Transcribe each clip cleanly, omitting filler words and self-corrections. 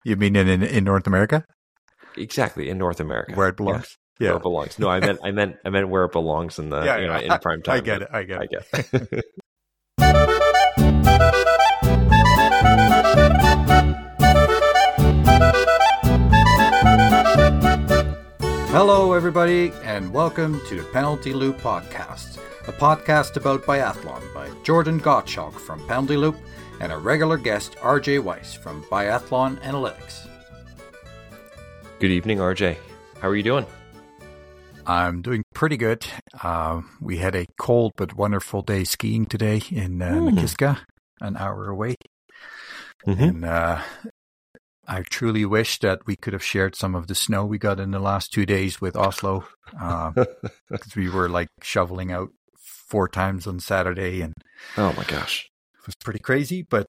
You mean in North America? Exactly, in North America. Where it belongs? Yeah. Where it belongs. No, I meant where it belongs in the in prime time. I get it. Hello, everybody, and welcome to the Penalty Loop Podcast, a podcast about biathlon by Jordan Gottschalk from Penalty Loop and a regular guest, RJ Weiss from Biathlon Analytics. Good evening, RJ. How are you doing? I'm doing pretty good. We had a cold but wonderful day skiing today in Nakiska, an hour away. Mm-hmm. And I truly wish that we could have shared some of the snow we got in the last 2 days with Oslo, because we were like shoveling out 4 times on Saturday, and oh my gosh, it was pretty crazy. But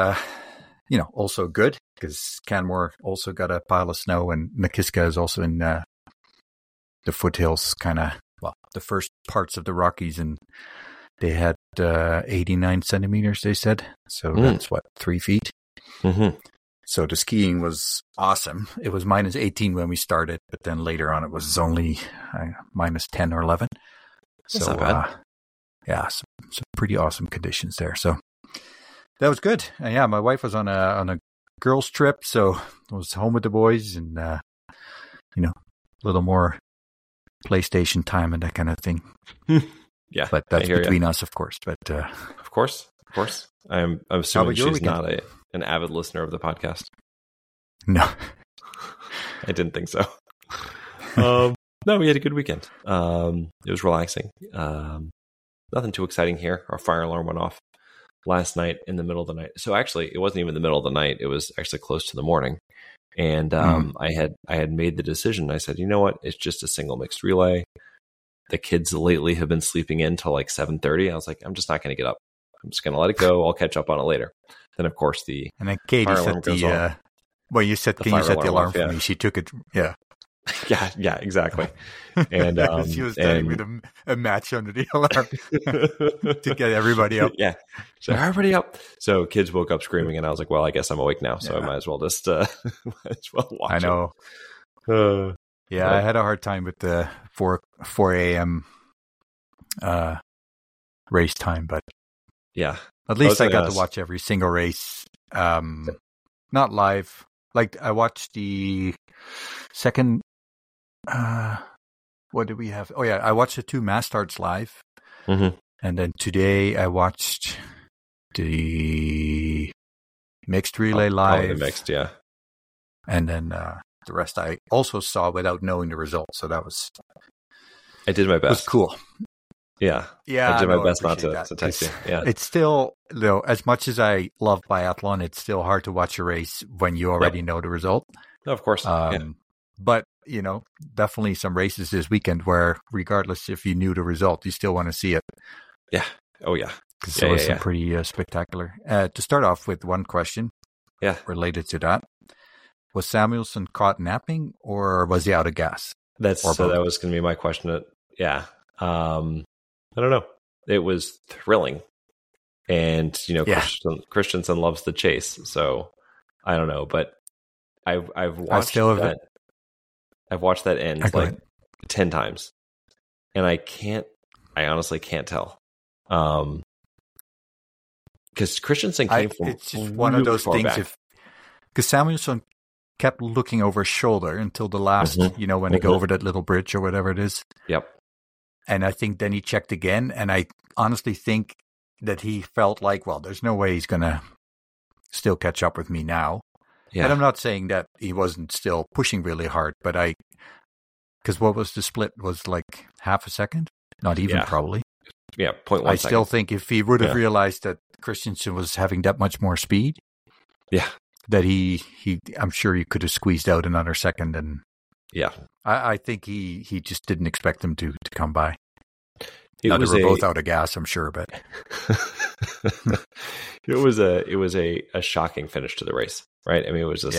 also good because Canmore also got a pile of snow, and Nakiska is also in the foothills, the first parts of the Rockies, and they had 89 centimeters. They said that's 3 feet. Mm-hmm. So the skiing was awesome. It was minus 18 when we started, but then later on it was only minus 10 or 11. That's not bad. Some pretty awesome conditions there. So that was good. My wife was on a girls' trip, so I was home with the boys and a little more PlayStation time and that kind of thing. Yeah, but that's between us, of course. But of course. I'm assuming she's not an avid listener of the podcast. No, I didn't think so. No, we had a good weekend. It was relaxing. Nothing too exciting here. Our fire alarm went off last night in the middle of the night. So actually, it wasn't even the middle of the night. It was actually close to the morning. And I had made the decision. I said, you know what? It's just a single mixed relay. The kids lately have been sleeping in till like 7:30. I was like, I'm just not going to get up. I'm just going to let it go. I'll catch up on it later. Then, of course, and then Katie set the you set the alarm for me. She took it. Yeah. Yeah, exactly. And she was standing with a match under the alarm to get everybody up. Yeah, so everybody up. So kids woke up screaming, and I was like, "Well, I guess I'm awake now, so I might as well just watch." I know. I had a hard time with the 4 a.m. Race time, but yeah, at least I got to watch every single race. Not live. Like I watched the second. What did we have? Oh yeah, I watched the 2 mass starts live, and then today I watched the mixed relay live. The mixed, yeah, and then the rest I also saw without knowing the results. So that was. I did my best. It was cool. Yeah. I did my best not to text you. Yeah. It's still, though, as much as I love biathlon, it's still hard to watch a race when you already know the result. Of course. But, definitely some races this weekend where, regardless if you knew the result, you still want to see it. Yeah. Oh, yeah. Because it was some pretty spectacular. To start off with one question related to that. Was Samuelsson caught napping or was he out of gas? That was going to be my question. I don't know. It was thrilling. And, Christensen loves the chase. So I don't know, but I've watched that. I've watched that end like 10 times. And I honestly can't tell. Because Christensen came from it's just one of those things because Samuelsson kept looking over his shoulder until the last, when they go over that little bridge or whatever it is. Yep. And I think then he checked again. And I honestly think that he felt like, well, there's no way he's going to still catch up with me now. Yeah. And I'm not saying that he wasn't still pushing really hard, but because what was the split was like half a second? Not even probably. Yeah, 0.1 I still think if he would have realized that Christensen was having that much more speed, that he I'm sure he could have squeezed out another second. And I think he just didn't expect them to come by. They were both out of gas, I'm sure, but it was a shocking finish to the race, right? I mean, it was just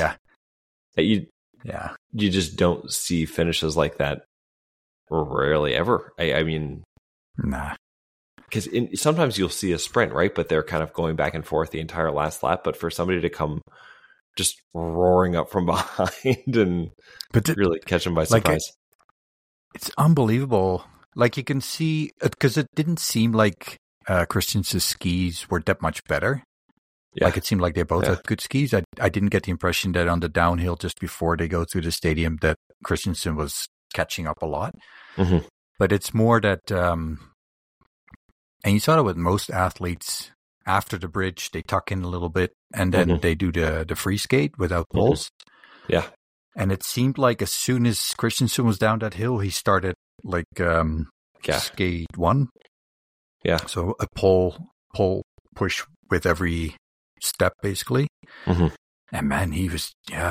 you just don't see finishes like that rarely ever. I mean, nah. Because sometimes you'll see a sprint, right? But they're kind of going back and forth the entire last lap. But for somebody to come just roaring up from behind and really catch them by surprise. It's unbelievable. Like you can see, because it didn't seem like Christensen's skis were that much better. Yeah. Like it seemed like they both had good skis. I didn't get the impression that on the downhill just before they go through the stadium that Christensen was catching up a lot. Mm-hmm. But it's more that, and you saw that with most athletes, after the bridge, they tuck in a little bit and then they do the free skate without poles. Yeah. And it seemed like as soon as Christensen was down that hill, he started like skate one. Yeah. So a pole push with every step, basically. Mm-hmm. And man, he was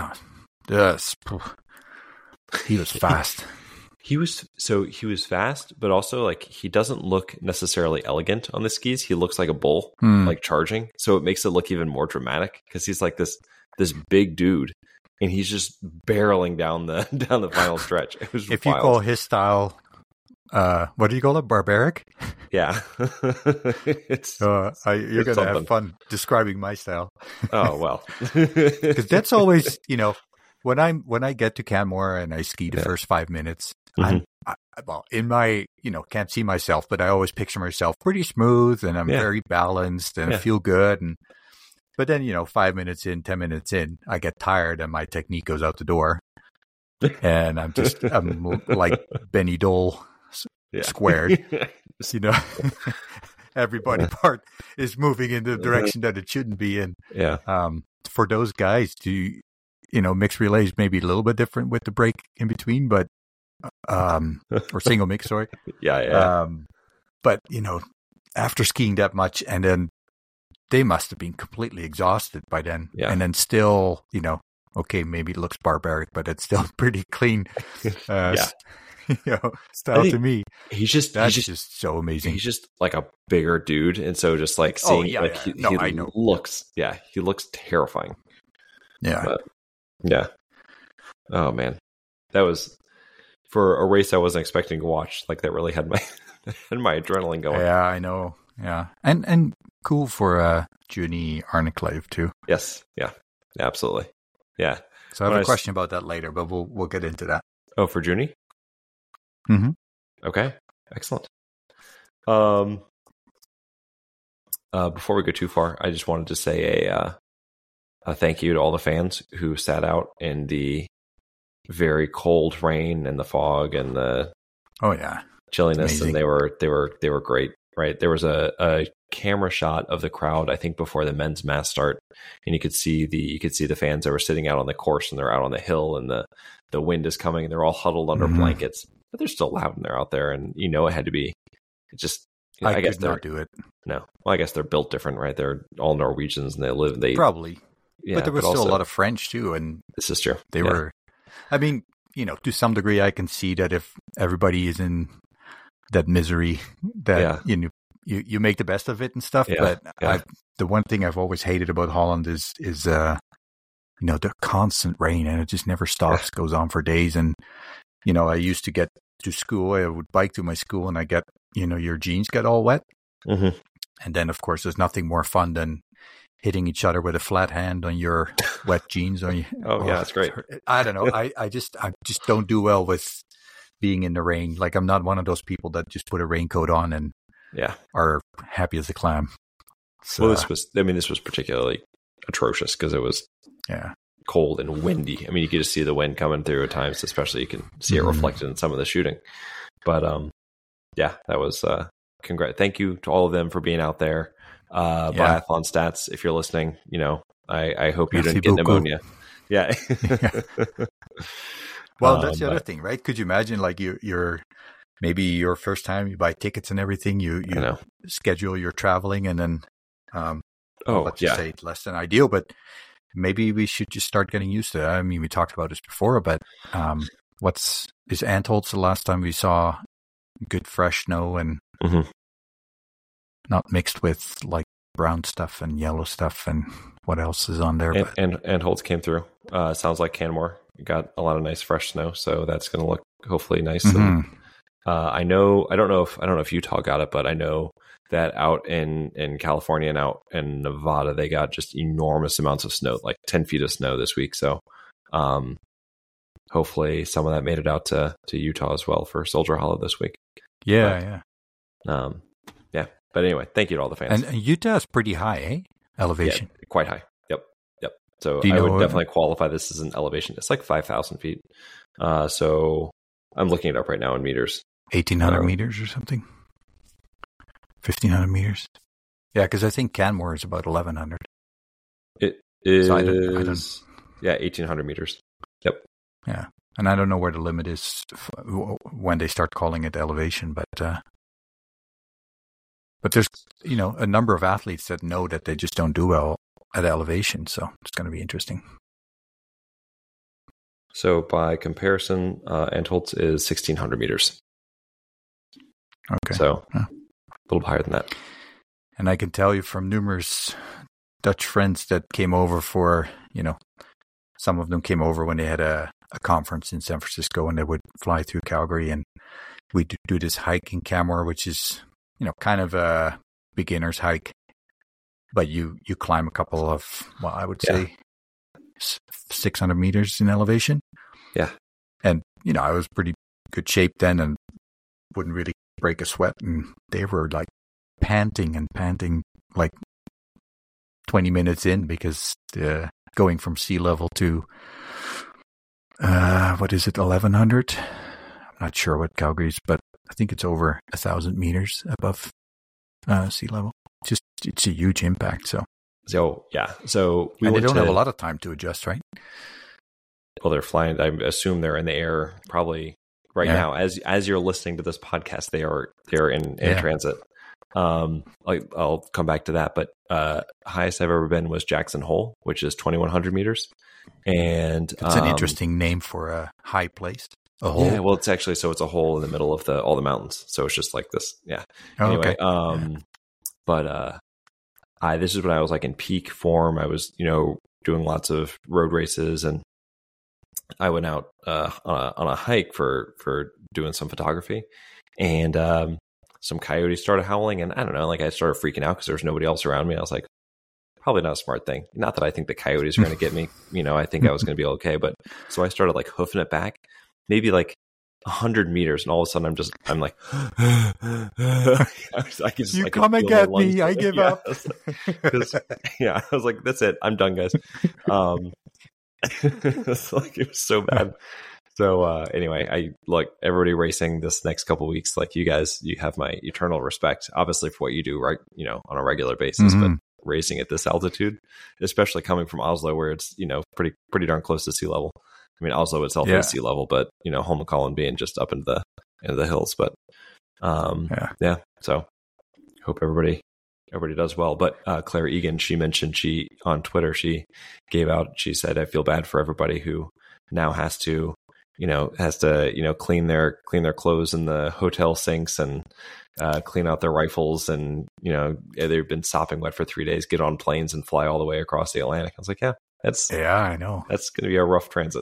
fast. He was fast, but also like he doesn't look necessarily elegant on the skis. He looks like a bull, like charging. So it makes it look even more dramatic because he's like this big dude, and he's just barreling down the final stretch. It was if wild. You call his style, what do you call it? Barbaric? Yeah. You're gonna have fun describing my style. Oh well, because that's always when I get to Canmore and I ski the first 5 minutes. In my, can't see myself, but I always picture myself pretty smooth and I'm very balanced and I feel good. But then, 5 minutes in, 10 minutes in, I get tired and my technique goes out the door. And I'm like Benny Dole squared, everybody part is moving in the direction that it shouldn't be in. Yeah. For those guys mixed relays may be a little bit different with the break in between, but or single mix, sorry. Yeah. But after skiing that much, and then they must have been completely exhausted by then. Yeah. And then still, okay, maybe it looks barbaric, but it's still pretty clean. Style to me. He's just so amazing. He's just like a bigger dude, and so just like seeing I know. He looks terrifying. Yeah. But, yeah. Oh man, that was for a race I wasn't expecting to watch. Like that really had my adrenaline going. Yeah, I know. Yeah, and cool for Juni Arneklev too. Yes. Yeah. Absolutely. Yeah. So I have a question about that later, but we'll get into that. Oh, for Juni? Mm-hmm. Okay. Excellent. Before we go too far, I just wanted to say a thank you to all the fans who sat out in the very cold rain and the fog and the chilliness, and they were great. Right, there was a camera shot of the crowd, I think, before the men's mass start, and you could see the fans that were sitting out on the course, and they're out on the hill, and the wind is coming, and they're all huddled under blankets, but they're still loud and they're out there, and it had to be. It just I guess they're not do it. No, well, I guess they're built different, right? They're all Norwegians, and they probably, but there was still a lot of French too, and this is true. They were. I mean, to some degree, I can see that if everybody is in that misery, that you make the best of it and stuff. But the one thing I've always hated about Holland is the constant rain, and it just never stops. Goes on for days, and I used to get to school. I would bike to my school, and I get your jeans get all wet, and then of course there's nothing more fun than hitting each other with a flat hand on your wet jeans. On you. That's great. I don't know. I just don't do well with being in the rain. Like I'm not one of those people that just put a raincoat on and are happy as a clam. So, well, this was particularly atrocious because it was cold and windy. I mean, you could just see the wind coming through at times, especially you can see it reflected in some of the shooting. But that was thank you to all of them for being out there. Biathlon Stats, if you're listening, I hope you didn't get pneumonia. Yeah. Well, that's the other thing, right? Could you imagine, like you're maybe your first time you buy tickets and everything, you schedule your traveling, and then let's just say less than ideal, but maybe we should just start getting used to it. I mean, we talked about this before, but is Antholz the last time we saw good fresh snow and not mixed with like brown stuff and yellow stuff and what else is on there? And Antholz came through. Sounds like Canmore got a lot of nice fresh snow, so that's going to look hopefully nice. And, I don't know if Utah got it, but I know that out in California and out in Nevada, they got just enormous amounts of snow, like 10 feet of snow this week. So hopefully some of that made it out to Utah as well for Soldier Hollow this week. Yeah. Yeah. But anyway, thank you to all the fans. And Utah is pretty high, eh? Elevation. Yeah, quite high. Yep. So I would definitely qualify this as an elevation. It's like 5,000 feet. So I'm looking it up right now in meters. 1,800 meters or something? 1,500 meters? Yeah, because I think Canmore is about 1,100. It is, so I don't, 1,800 meters. Yep. Yeah, and I don't know where the limit is when they start calling it elevation, but there's, a number of athletes that know that they just don't do well at elevation, so it's going to be interesting. So by comparison, Antholz is 1,600 meters. Okay. So a little higher than that. And I can tell you from numerous Dutch friends that came over for, some of them came over when they had a conference in San Francisco, and they would fly through Calgary, and we do this hike in Canmore, which is, kind of a beginner's hike. But you climb a couple of, I would say 600 meters in elevation. Yeah. And, I was pretty good shape then and wouldn't really break a sweat. And they were like panting like 20 minutes in, because going from sea level to, 1,100? I'm not sure what Calgary is, but I think it's over 1,000 meters above sea level. It's a huge impact. So yeah. So they don't have a lot of time to adjust, right? Well, they're flying. I assume they're in the air probably right now. As you're listening to this podcast, they're in transit. I'll come back to that, but highest I've ever been was Jackson Hole, which is 2,100 meters, and it's an interesting name for a high place. A hole. Yeah, well, it's actually it's a hole in the middle of all the mountains, so it's just like this. Yeah. Anyway, okay. But this is when I was like in peak form. I was doing lots of road races, and I went out on a hike for doing some photography, and some coyotes started howling, and I don't know, like I started freaking out because there was nobody else around me. I was like, probably not a smart thing. Not that I think the coyotes are going to get me. I think I was going to be okay, but so I started like hoofing it back, maybe like 100 meters, and all of a sudden I'm like, you come and get me. I give up. I was like, that's it. I'm done, guys. It's like, it was so bad. So anyway, I everybody racing this next couple of weeks. Like you guys, you have my eternal respect, obviously, for what you do, right? On a regular basis, but racing at this altitude, especially coming from Oslo, where it's pretty darn close to sea level. I mean, Oslo itself is sea level, but Holmenkollen being just up into the hills. But so hope everybody does well. But Claire Egan, she mentioned on Twitter, she said, I feel bad for everybody who now has to clean their clothes in the hotel sinks and clean out their rifles, and they've been sopping wet for 3 days, get on planes and fly all the way across the Atlantic. I was like, I know that's going to be a rough transit.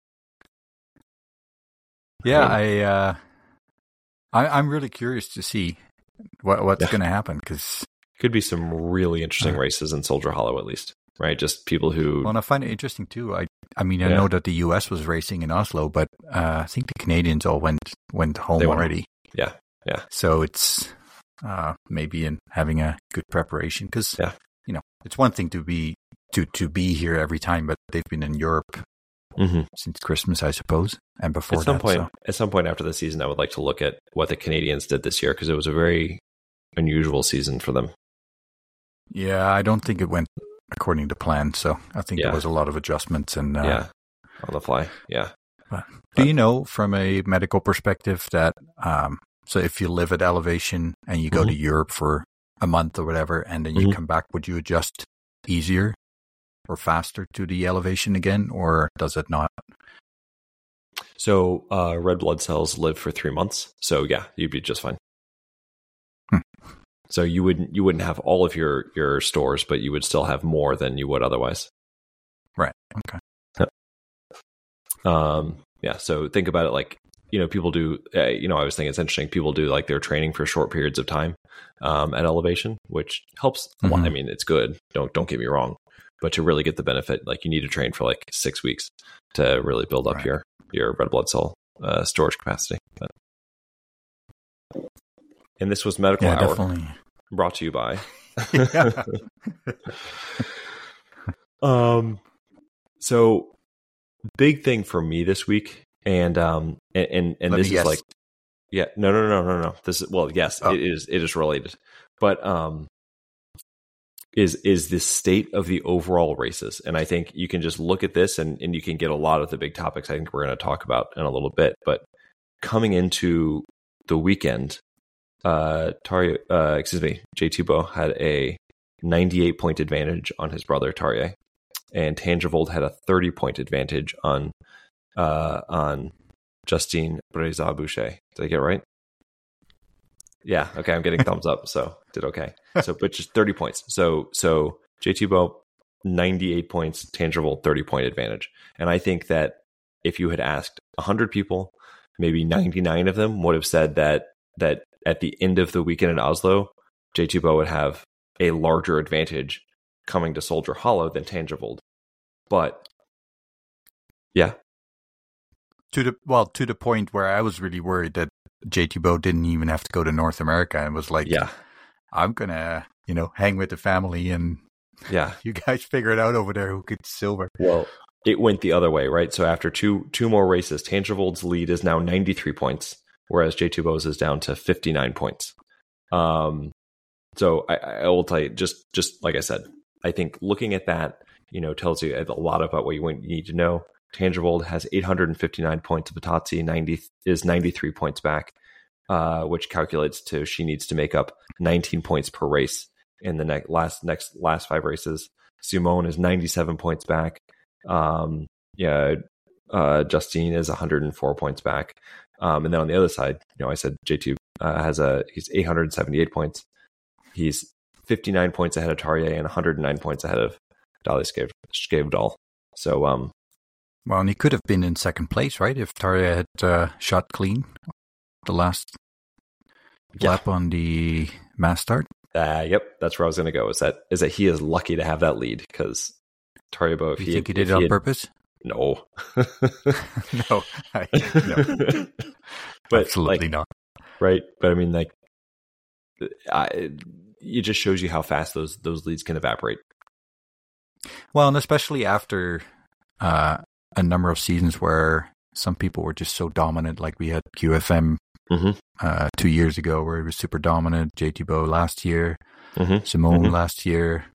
Yeah, I'm really curious to see what's going to happen, because could be some really interesting races in Soldier Hollow, at least, right? Just people who. Well, and I find it interesting too. I know that the U.S. was racing in Oslo, but I think the Canadians all went home already. Yeah. So it's maybe in having a good preparation, because it's one thing to be here every time, but they've been in Europe since Christmas, I suppose, and before At some point after the season, I would like to look at what the Canadians did this year, because it was a very unusual season for them. Yeah, I don't think it went according to plan, so I think there was a lot of adjustments and on the fly. Yeah. But do you know, from a medical perspective, that so if you live at elevation and you go to Europe for a month or whatever, and then you come back, would you adjust easier or faster to the elevation again, or does it not? So red blood cells live for 3 months. So yeah, you'd be just fine. So you wouldn't have all of your stores, but you would still have more than you would otherwise. Right. Okay. So think about it like people do, I was thinking it's interesting. People do like their training for short periods of time at elevation, which helps a lot. I mean, it's good. Don't get me wrong. But to really get the benefit, like you need to train for like 6 weeks to really build up your red blood cell storage capacity. But, and this was Medical Hour, definitely. Brought to you by. So big thing for me this week, and this is like, no. This is, well, yes, it is related, but is the state of the overall races. And I think you can just look at this and you can get a lot of the big topics I think we're going to talk about in a little bit. But coming into the weekend, Jaytubo had a 98-point advantage on his brother Tarjei, and Tangivold had a 30-point advantage on Justine Breza-Boucher. Did I get it right? Yeah. Okay. I'm getting thumbs up. So did okay. So, but just 30 points. So Jaytubo 98 points, Tangivold 30-point advantage. And I think that if you had asked 100 people, maybe 99 of them would have said that at the end of the weekend in Oslo, Jaytubo would have a larger advantage coming to Soldier Hollow than Tangivold. But yeah. To the point where I was really worried that Jaytubo didn't even have to go to North America and was like, I'm going to, hang with the family and you guys figure it out over there who gets silver. Well, it went the other way, right? So after two more races, Tangivold's lead is now 93 points, whereas Jaytubo's is down to 59 points. So I will tell you, just like I said, I think looking at that, tells you a lot about what you need to know. Tangivold has 859 points. Vitazzi is 93 points back, which calculates to she needs to make up 19 points per race in the last 5 races. Simone is 97 points back. Justine is 104 points back. And then on the other side, I said J2 he's 878 points. He's 59 points ahead of Tarjei and 109 points ahead of Dali Skavdal. So, well, and he could have been in second place, right? If Tarjei had shot clean the last lap on the mass start. Yep, that's where I was going to go. Is that he is lucky to have that lead because Tarjei, you think he did it on purpose? No, no, but absolutely not. Right, but I mean, it just shows you how fast those leads can evaporate. Well, and especially after a number of seasons where some people were just so dominant, like we had QFM 2 years ago where he was super dominant, Jaytubo last year, Simone last year.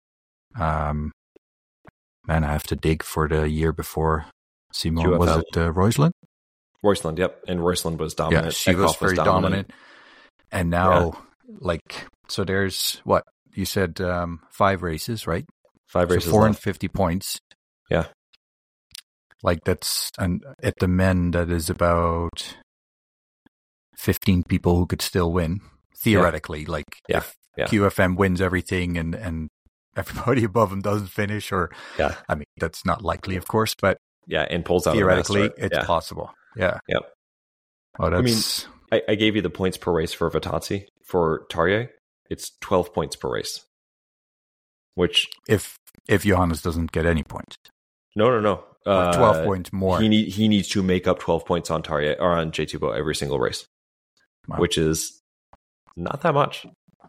Man, I have to dig for the year before Simone. QFL. Was it Roysland? Roysland, yep. And Roysland was dominant. Yeah, she was very dominant. And now, so there's what? You said 5 races, right? 5 races. 450 points. Yeah. That's, and at the men, that is about 15 people who could still win, theoretically. If QFM wins everything and everybody above him doesn't finish, or, I mean, that's not likely, of course, but and pulls out theoretically, it's possible. Yeah. Yep. Oh, that's... I mean, I gave you the points per race for Vitazzi. For Tarjei, it's 12 points per race. Which... If Johannes doesn't get any points. No. 12 points more. He needs to make up 12 points on Tarjei or on Jaytubo every single race, which is not that much.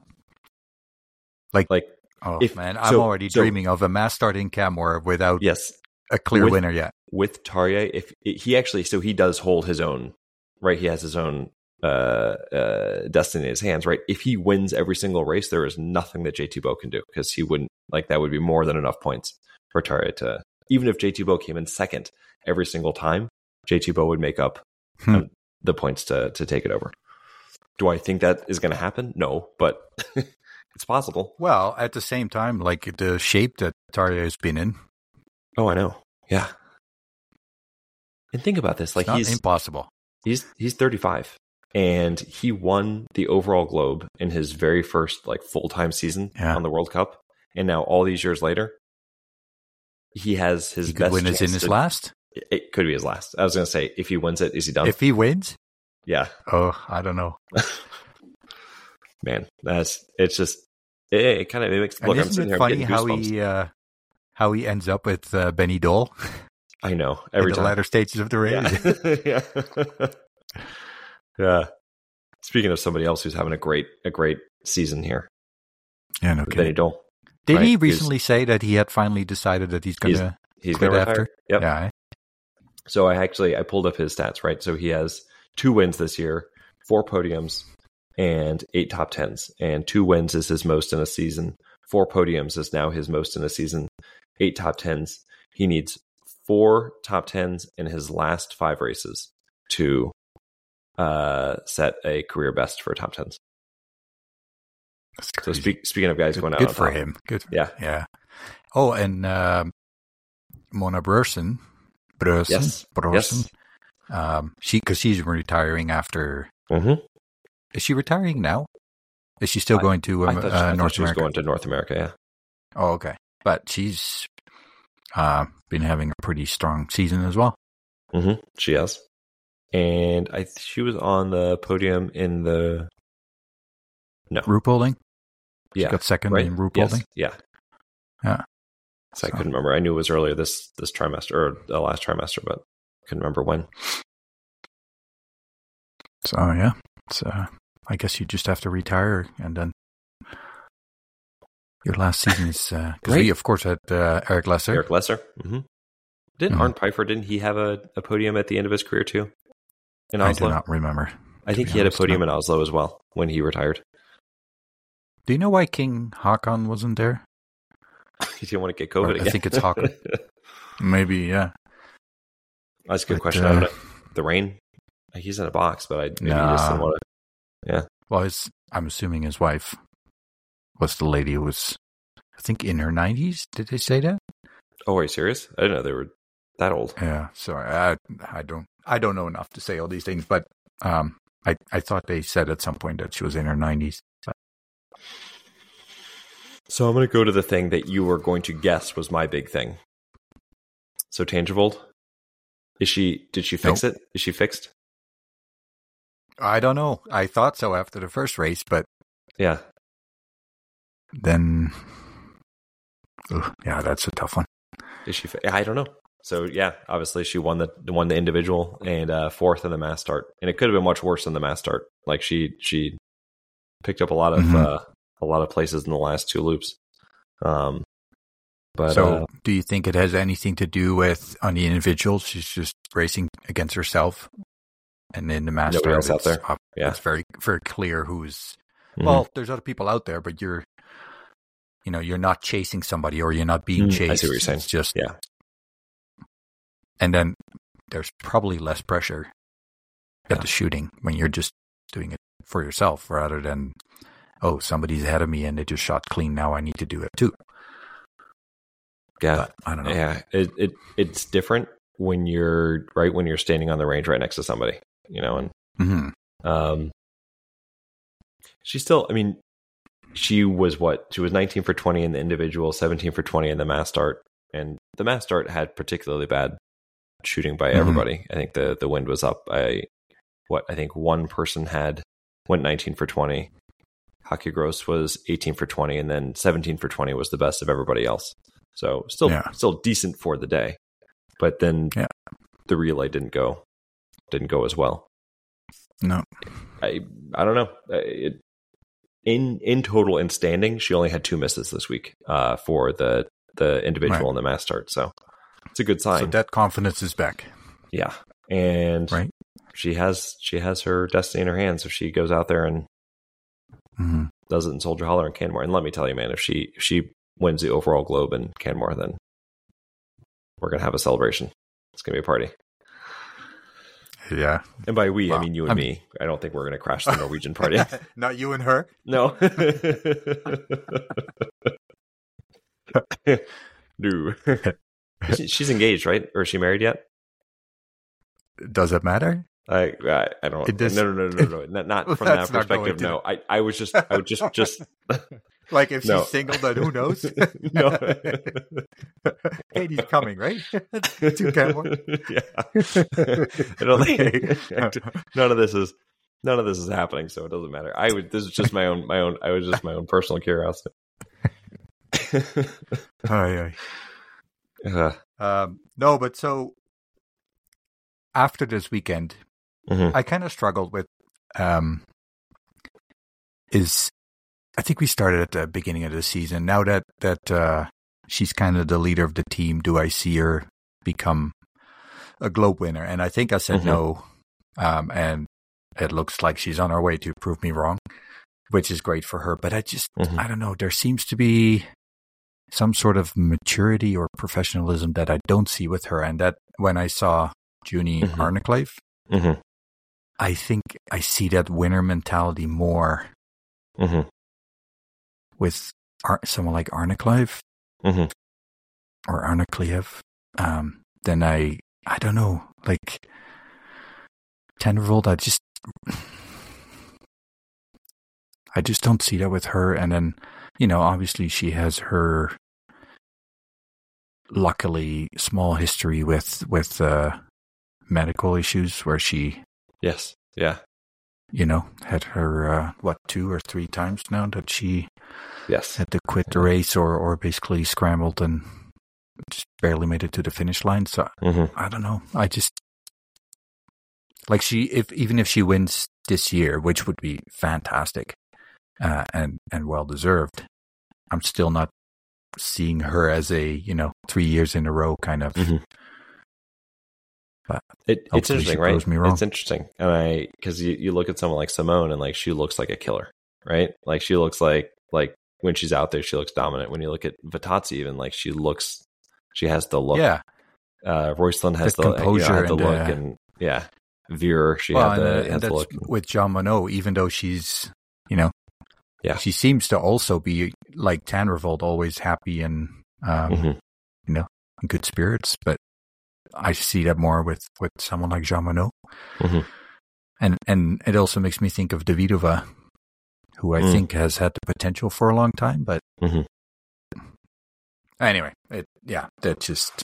I'm already dreaming of a mass starting Camor without a clear winner yet. With Tarjei, he does hold his own, right? He has his own destiny in his hands, right? If he wins every single race, there is nothing that Jaytubo can do because he wouldn't, that would be more than enough points for Tarjei to, even if Jaytubo came in second every single time, Jaytubo would make up the points to take it over. Do I think that is going to happen? No, but it's possible. Well, at the same time, the shape that Tarjei has been in. Oh, I know. Yeah. And think about this. He's impossible. He's 35 and he won the overall globe in his very first full-time season on the World Cup. And now all these years later, he has his best win is in his last. It could be his last. I was going to say, if he wins it, is he done? If he wins, Yeah. Oh, I don't know. Man, it kind of makes. Look, And I'm sitting isn't here, it I'm funny getting goosebumps. how he ends up with Benny Dole I know in every the time. latter stages of the race? Yeah. Yeah. Speaking of somebody else who's having a great season here, Yeah, no Benny kidding. Dole. Did right? he recently say that he had finally decided that he's going to He's quit going to after? retire. Yep. Yeah. Eh? So I pulled up his stats, right? So he has 2 wins this year, 4 podiums, and 8 top 10s. And 2 wins is his most in a season. 4 podiums is now his most in a season. 8 top 10s. He needs 4 top 10s in his last 5 races to set a career best for top 10s. So speaking of guys going out, good on for top, him. Good. Yeah. Oh, and Mona Breusen. Yes. She's retiring after. Mm-hmm. Is she retiring now? Is she still going to I thought North she was America? going to North America. Yeah. Oh, okay. But she's been having a pretty strong season as well. Mm-hmm. She has, and she was on the podium in the Ruhpolding. Yeah, she got second right? in Ruhpolding. Yes. Yeah. So I couldn't remember. I knew it was earlier this trimester or the last trimester, but couldn't remember when. So yeah, I guess you just have to retire, and then your last season is because we of course had Eric Lesser. Mm-hmm. Didn't Arne Pfeiffer? Didn't he have a podium at the end of his career too? In Oslo, I do not remember. I think he had a podium in Oslo as well when he retired. Do you know why King Haakon wasn't there? He didn't want to get COVID again. I think it's Haakon. Maybe, yeah. That's a good question. I don't know. The rain? He's in a box, but maybe he just didn't want to. Yeah. Well, I'm assuming his wife was the lady who was, I think, in her 90s. Did they say that? Oh, are you serious? I didn't know they were that old. Yeah. Sorry, I don't know enough to say all these things, but I thought they said at some point that she was in her 90s. But. So I'm going to go to the thing that you were going to guess was my big thing. So Tangervold, did she fix it? Is she fixed? I don't know. I thought so after the first race, but yeah. Then, yeah, that's a tough one. Is she? I don't know. So yeah, obviously she won the individual and fourth in the mass start, and it could have been much worse than the mass start. Like she picked up a lot of places in the last 2 loops. But so do you think it has anything to do with on the individual? She's just racing against herself, and in the mass start, out there. It's very very clear who's. Mm-hmm. Well, there's other people out there, but you're not chasing somebody or you're not being chased. I see what you're saying. It's just yeah. And then there's probably less pressure at the shooting when you're just doing it for yourself rather than, oh, somebody's ahead of me and they just shot clean. Now I need to do it too. Yeah. But I don't know. Yeah. It's different when you're standing on the range right next to somebody, and she still, she was 19 for 20 in the individual, 17 for 20 in the mass start. And the mass start had particularly bad shooting by everybody. I think the wind was up by I think one person went 19 for 20. Hockey Gross was 18 for 20, and then 17 for 20 was the best of everybody else. So still decent for the day. But then the relay didn't go as well. No. I don't know. In total, in standing, she only had 2 misses this week for the individual and the mass start. So it's a good sign. So that confidence is back. Yeah, and she has her destiny in her hands if she goes out there and does it in Soldier Hollow and Canmore. And let me tell you, man, if she wins the overall globe in Canmore, then we're gonna have a celebration. It's gonna be a party. Yeah. And by we, I mean you and me. I don't think we're going to crash the Norwegian party. Not you and her? No. No. She's engaged, right? Or is she married yet? Does it matter? I don't. No. Not from that perspective. No. I would just Like if No. she's single, then who knows? No. Katie's coming, right? 2 Canmore. Yeah. I don't think none of this is happening, so it doesn't matter. This is just my own personal curiosity. Aye. No, but so after this weekend, I kind of struggled with I think we started at the beginning of the season. Now that she's kind of the leader of the team, do I see her become a Globe winner? And I think I said no, and it looks like she's on her way to prove me wrong, which is great for her. But I don't know, there seems to be some sort of maturity or professionalism that I don't see with her. And that when I saw Juni Arnekleif, I think I see that winner mentality more with someone like Arnekleif or Arnekleif than I don't know, like Tendervold. I just don't see that with her. And then, obviously she has her luckily small history with medical issues where she had her 2 or 3 times now that she had to quit the race or basically scrambled and just barely made it to the finish line. So I don't know. I just like even if she wins this year, which would be fantastic and well deserved, I'm still not seeing her as a 3 years in a row kind of. But it's interesting, right? It's interesting, and because you look at someone like Simone and like she looks like a killer, right? Like she looks like when she's out there, she looks dominant. When you look at Vitazzi, even like she has the look. Yeah, Roysland has the composure, had the look, and Veer has the look. With Jean Monod, even though she's she seems to also be like Tannervold, always happy and in good spirits, but I see that more with someone like Jean Monod. And it also makes me think of Davidova, who I think has had the potential for a long time, but anyway, that's just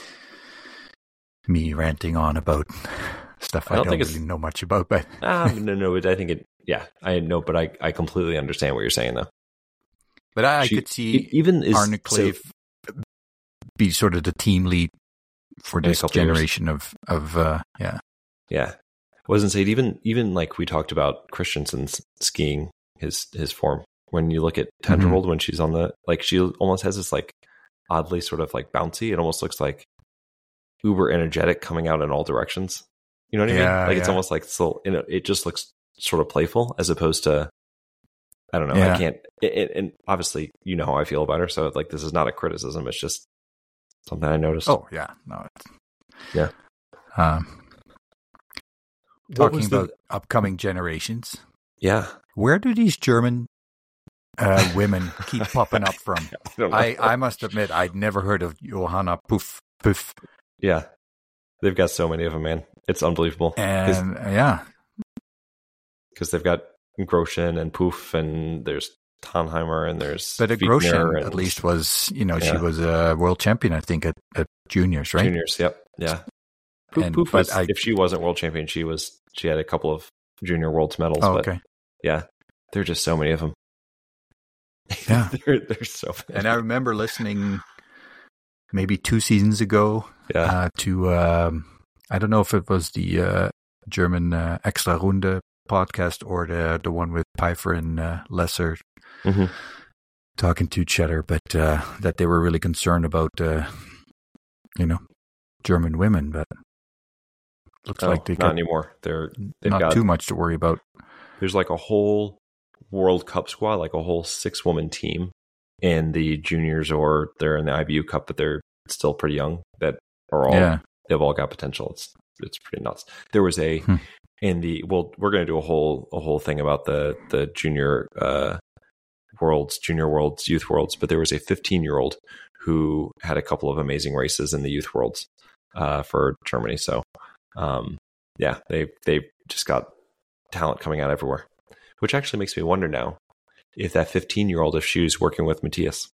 me ranting on about stuff I don't really know much about. But no, but I think I know, but I completely understand what you're saying, though. But I could see even Arnekleif be sort of the team lead for this generation of I wasn't saying even like we talked about Christensen's skiing his form. When you look at Tendervold when she's on she almost has this like oddly sort of like bouncy. It almost looks like uber energetic coming out in all directions. You know what I mean? Like it's almost like it just looks sort of playful as opposed to I don't know. I can't. And obviously, how I feel about her. So like this is not a criticism. It's just something I noticed. Oh yeah, no. Talking about upcoming generations. Yeah. Where do these German women keep popping up from? I must admit, I'd never heard of Johanna Puff. Yeah. They've got so many of them, man. It's unbelievable. And because they've got Grosjean and Puff, and there's Tannheimer, and there's but Grosjean at least was she was a world champion, I think, at juniors, right? Juniors, yep, yeah. Puff was, if she wasn't world champion, she had a couple of junior worlds medals. Oh, but okay. Yeah, there are just so many of them. Yeah, there's so many. And I remember listening maybe 2 seasons ago to I don't know if it was the German Extra Runde podcast or the one with Pfeiffer and Lesser talking to each other, but that they were really concerned about German women, but looks like they not anymore. They've not got too much to worry about. There's like a whole World Cup squad, like a whole 6-woman team in the juniors, or they're in the IBU Cup, but they're still pretty young. That are all they've all got potential. It's pretty nuts. There was we're going to do a whole thing about the junior worlds, junior worlds, youth worlds, but there was a 15-year-old who had a couple of amazing races in the youth worlds for Germany. So they've just got talent coming out everywhere, which actually makes me wonder now, if that 15-year-old, if she was working with Matthias.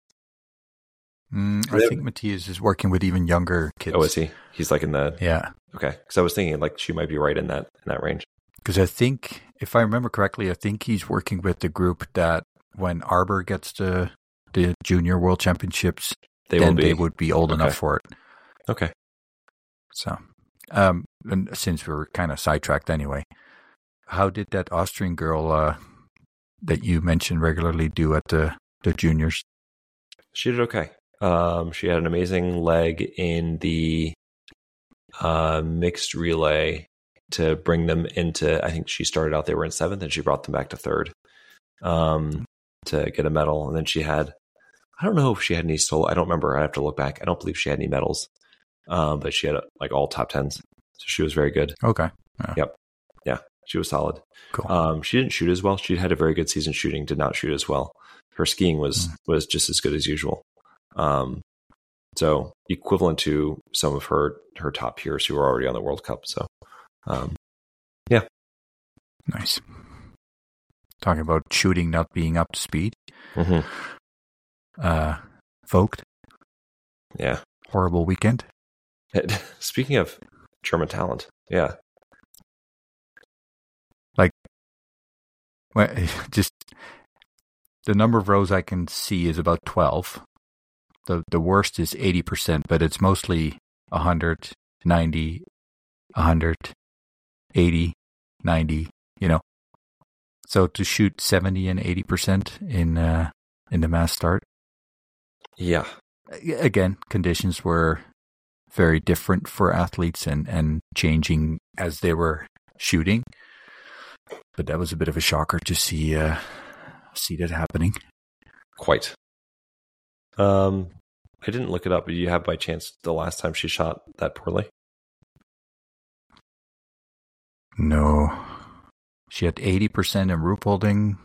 I think Matthias is working with even younger kids. Oh, is he? He's like in the... Yeah. Okay. Because I was thinking like she might be right in that range. Because I think, if I remember correctly, I think he's working with the group that when Arbor gets the Junior World Championships, they would be old enough for it. Okay. So, and since we're kind of sidetracked anyway, how did that Austrian girl that you mentioned regularly do at the juniors? She did okay. She had an amazing leg in the mixed relay to bring them into, I think she started out, they were in 7th, and she brought them back to 3rd to get a medal. And then she had, I don't know if she had any solo, I don't remember, I have to look back. I don't believe she had any medals, but she had like all top 10s. So she was very good. Okay. Yep. Yeah, she was solid. Cool. She didn't shoot as well. She had a very good season shooting, did not shoot as well. Her skiing was just as good as usual. So equivalent to some of her top peers who were already on the World Cup. So, yeah. Nice. Talking about shooting not being up to speed. Vogt. Yeah. Horrible weekend. Speaking of German talent, yeah. Like, well, just the number of rows I can see is about 12. The worst is 80%, but it's mostly 100, 90, 100, 80, 90, So to shoot 70 and 80% in the mass start. Yeah. Again, conditions were very different for athletes and changing as they were shooting. But that was a bit of a shocker to see that happening. Quite. I didn't look it up, but you have by chance the last time she shot that poorly? No. She had 80% in Ruhpolding,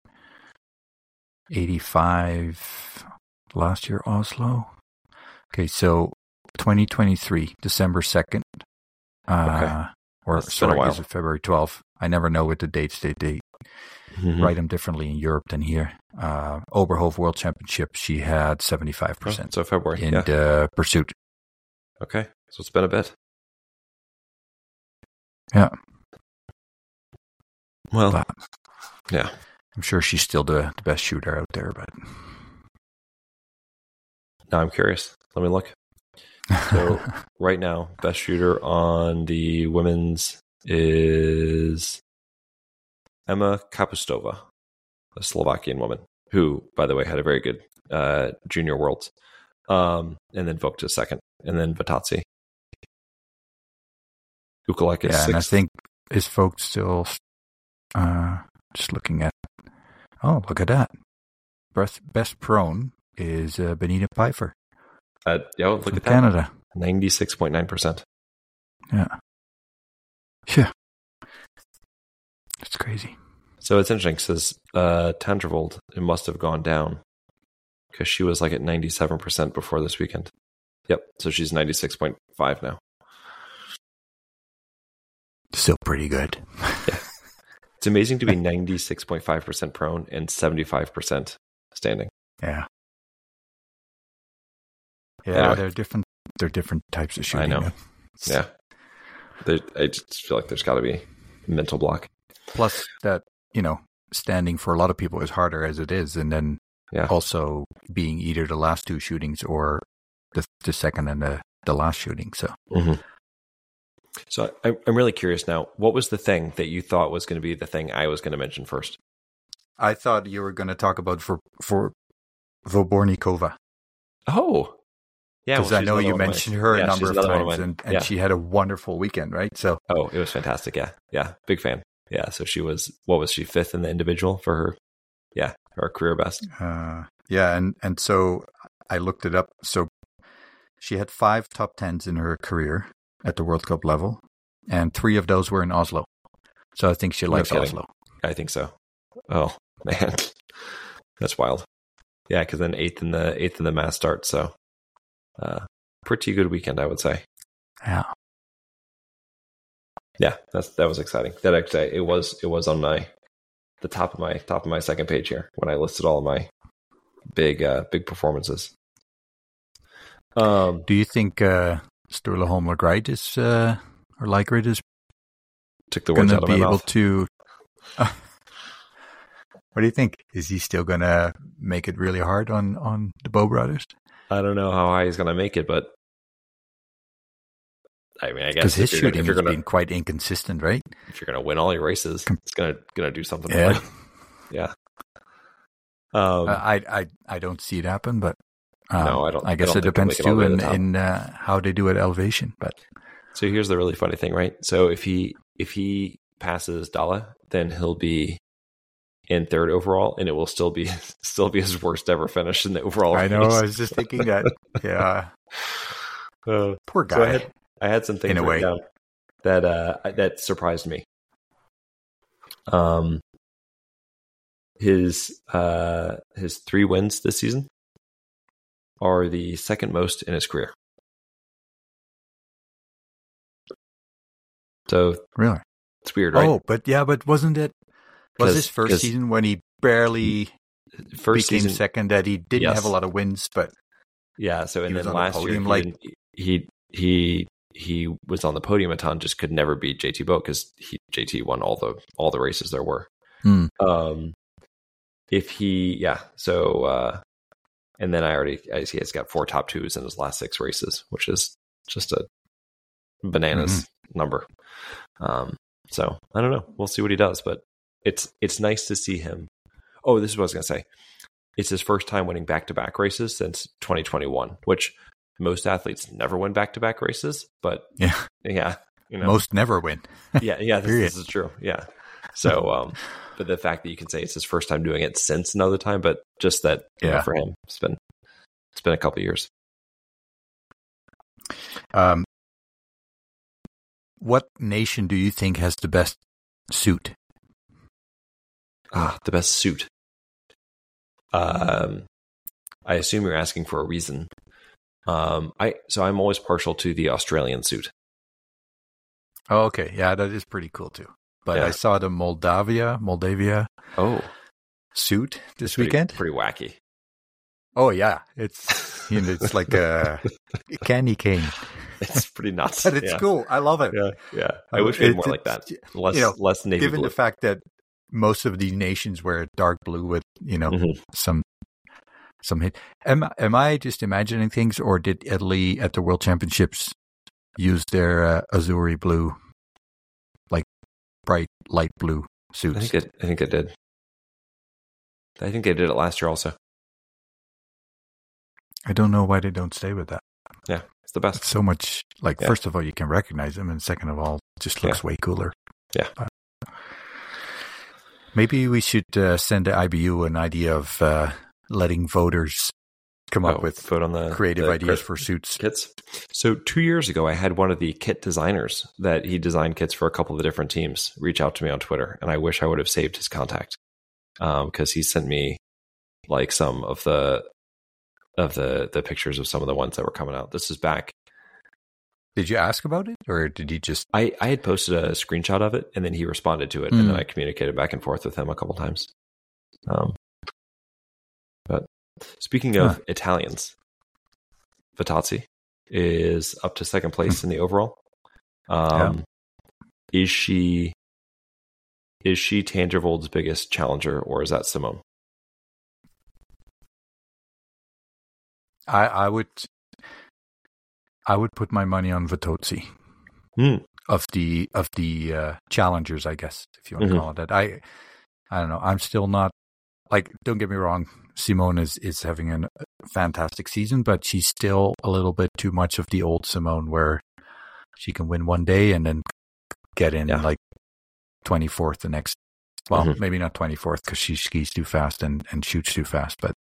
85 last year Oslo. Okay, so 2023, December 2nd. Okay. Or sorry, is it February 12th? I never know what the dates they write them differently in Europe than here. Oberhof World Championship, she had 75%. So February. In the pursuit. Okay, so it's been a bit. Yeah. Well, but yeah. I'm sure she's still the best shooter out there, but... Now I'm curious. Let me look. So right now, best shooter on the women's is Emma Kapustova, a Slovakian woman, who, by the way, had a very good junior worlds. And then Vogt is 2nd, and then Vatazzi. Ukalek is 6th. And I think, is Vogt still just looking at... Oh, look at that. Best prone is Benita Pfeiffer. Look at that. Canada. 96.9%. Yeah. Yeah. It's crazy. So it's interesting because Tandrevold, it must have gone down because she was like at 97% before this weekend. Yep. So she's 96.5 now. Still pretty good. Yeah. It's amazing to be 96.5% prone and 75% standing. Yeah. Yeah, anyway. They're different types of shooting. I know. Yeah. I just feel like there's got to be a mental block. Plus that, standing for a lot of people is harder as it is. And then also being either the last two shootings or the second and the last shooting. So, So I'm really curious now. What was the thing that you thought was going to be the thing I was going to mention first? I thought you were going to talk about for Vobornikova. Oh, yeah. Because I know you mentioned her a number of times, and she had a wonderful weekend, right? So, it was fantastic. Yeah, big fan. Yeah, so she was. What was she, 5th in the individual for her? Yeah, her career best. And so I looked it up. So she had 5 top 10s in her career at the World Cup level, and 3 of those were in Oslo. So I think she likes Oslo. I think so. Oh man, that's wild. Yeah, because then 8th in the mass start. So, pretty good weekend, I would say. Yeah. Yeah, that was exciting. That actually it was on my the top of my second page here when I listed all of my big performances. Do you think Sturla Holmberg is or Lycrid is took the words out of my mouth? To what do you think? Is he still going to make it really hard on the Bow brothers? I don't know how high he's going to make it, but I mean, I guess because his shooting has been quite inconsistent, right? If you're going to win all your races, it's going to do something. Yeah, yeah. I don't see it happen, but no, I don't. I guess it depends too in how they do at elevation. But so here's the really funny thing, right? So if he passes Dalla, then he'll be in third overall, and it will still be his worst ever finish in the overall. I know. Race. I was just thinking that. Yeah. Poor guy. So I had some things in a way down that surprised me. His 3 wins this season are the second most in his career. So really, it's weird, right? Oh, but wasn't it? Was his first season when he barely became second? That he didn't have a lot of wins, but so and then last year, he was on the podium a ton, just could never beat JT Boat because JT won all the races there were. And then I see he's got 4 top 2s in his last 6 races, which is just a bananas number. So I don't know. We'll see what he does, but it's nice to see him. Oh, this is what I was going to say. It's his first time winning back-to-back races since 2021, which most athletes never win back-to-back races, but yeah, most never win. This is true. Yeah. So, but the fact that you can say it's his first time doing it since another time, but just that for him, it's been a couple of years. What nation do you think has the best suit? The best suit. I assume you're asking for a reason. I'm always partial to the Australian suit. Oh, okay. Yeah, that is pretty cool too. But I saw the Moldavia suit this weekend. Pretty wacky. Oh yeah, it's it's like a candy cane. It's pretty nuts, but it's cool. I love it. Yeah. I wish we had more like that. Less navy given blue. The fact that most of these nations wear dark blue with some hit. Am I just imagining things, or did Italy at the World Championships use their Azzurri blue, like bright light blue suits? I think it did. I think they did it last year also. I don't know why they don't stay with that. Yeah, it's the best. It's so much first of all, you can recognize them, and second of all, it just looks way cooler. Yeah. Maybe we should send the IBU an idea of letting voters come up with vote on the creative ideas for suits. Kits. So 2 years ago, I had one of the kit designers that he designed kits for a couple of the different teams reach out to me on Twitter, and I wish I would have saved his contact because he sent me like some of the pictures of some of the ones that were coming out. This is back. Did you ask about it, or did he just? I had posted a screenshot of it, and then he responded to it, and then I communicated back and forth with him a couple times. But speaking of Italians, Vitazzi is up to second place in the overall. Is she Tangervold's biggest challenger, or is that Simone? I would put my money on Vitozzi of the challengers, I guess, if you want to call it that. I don't know. I'm still not don't get me wrong. Simone is having a fantastic season, but she's still a little bit too much of the old Simone, where she can win one day and then get in 24th the next. Well, maybe not 24th because she skis too fast and shoots too fast, but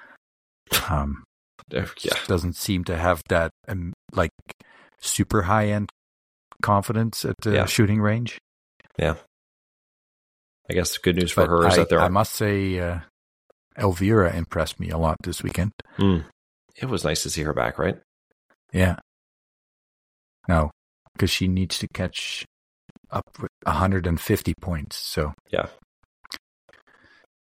doesn't seem to have that super high end confidence at the shooting range. Yeah, I guess good news for her is that I must say, Elvira impressed me a lot this weekend. It was nice to see her back, right? Yeah. No, because she needs to catch up with 150 points. So yeah,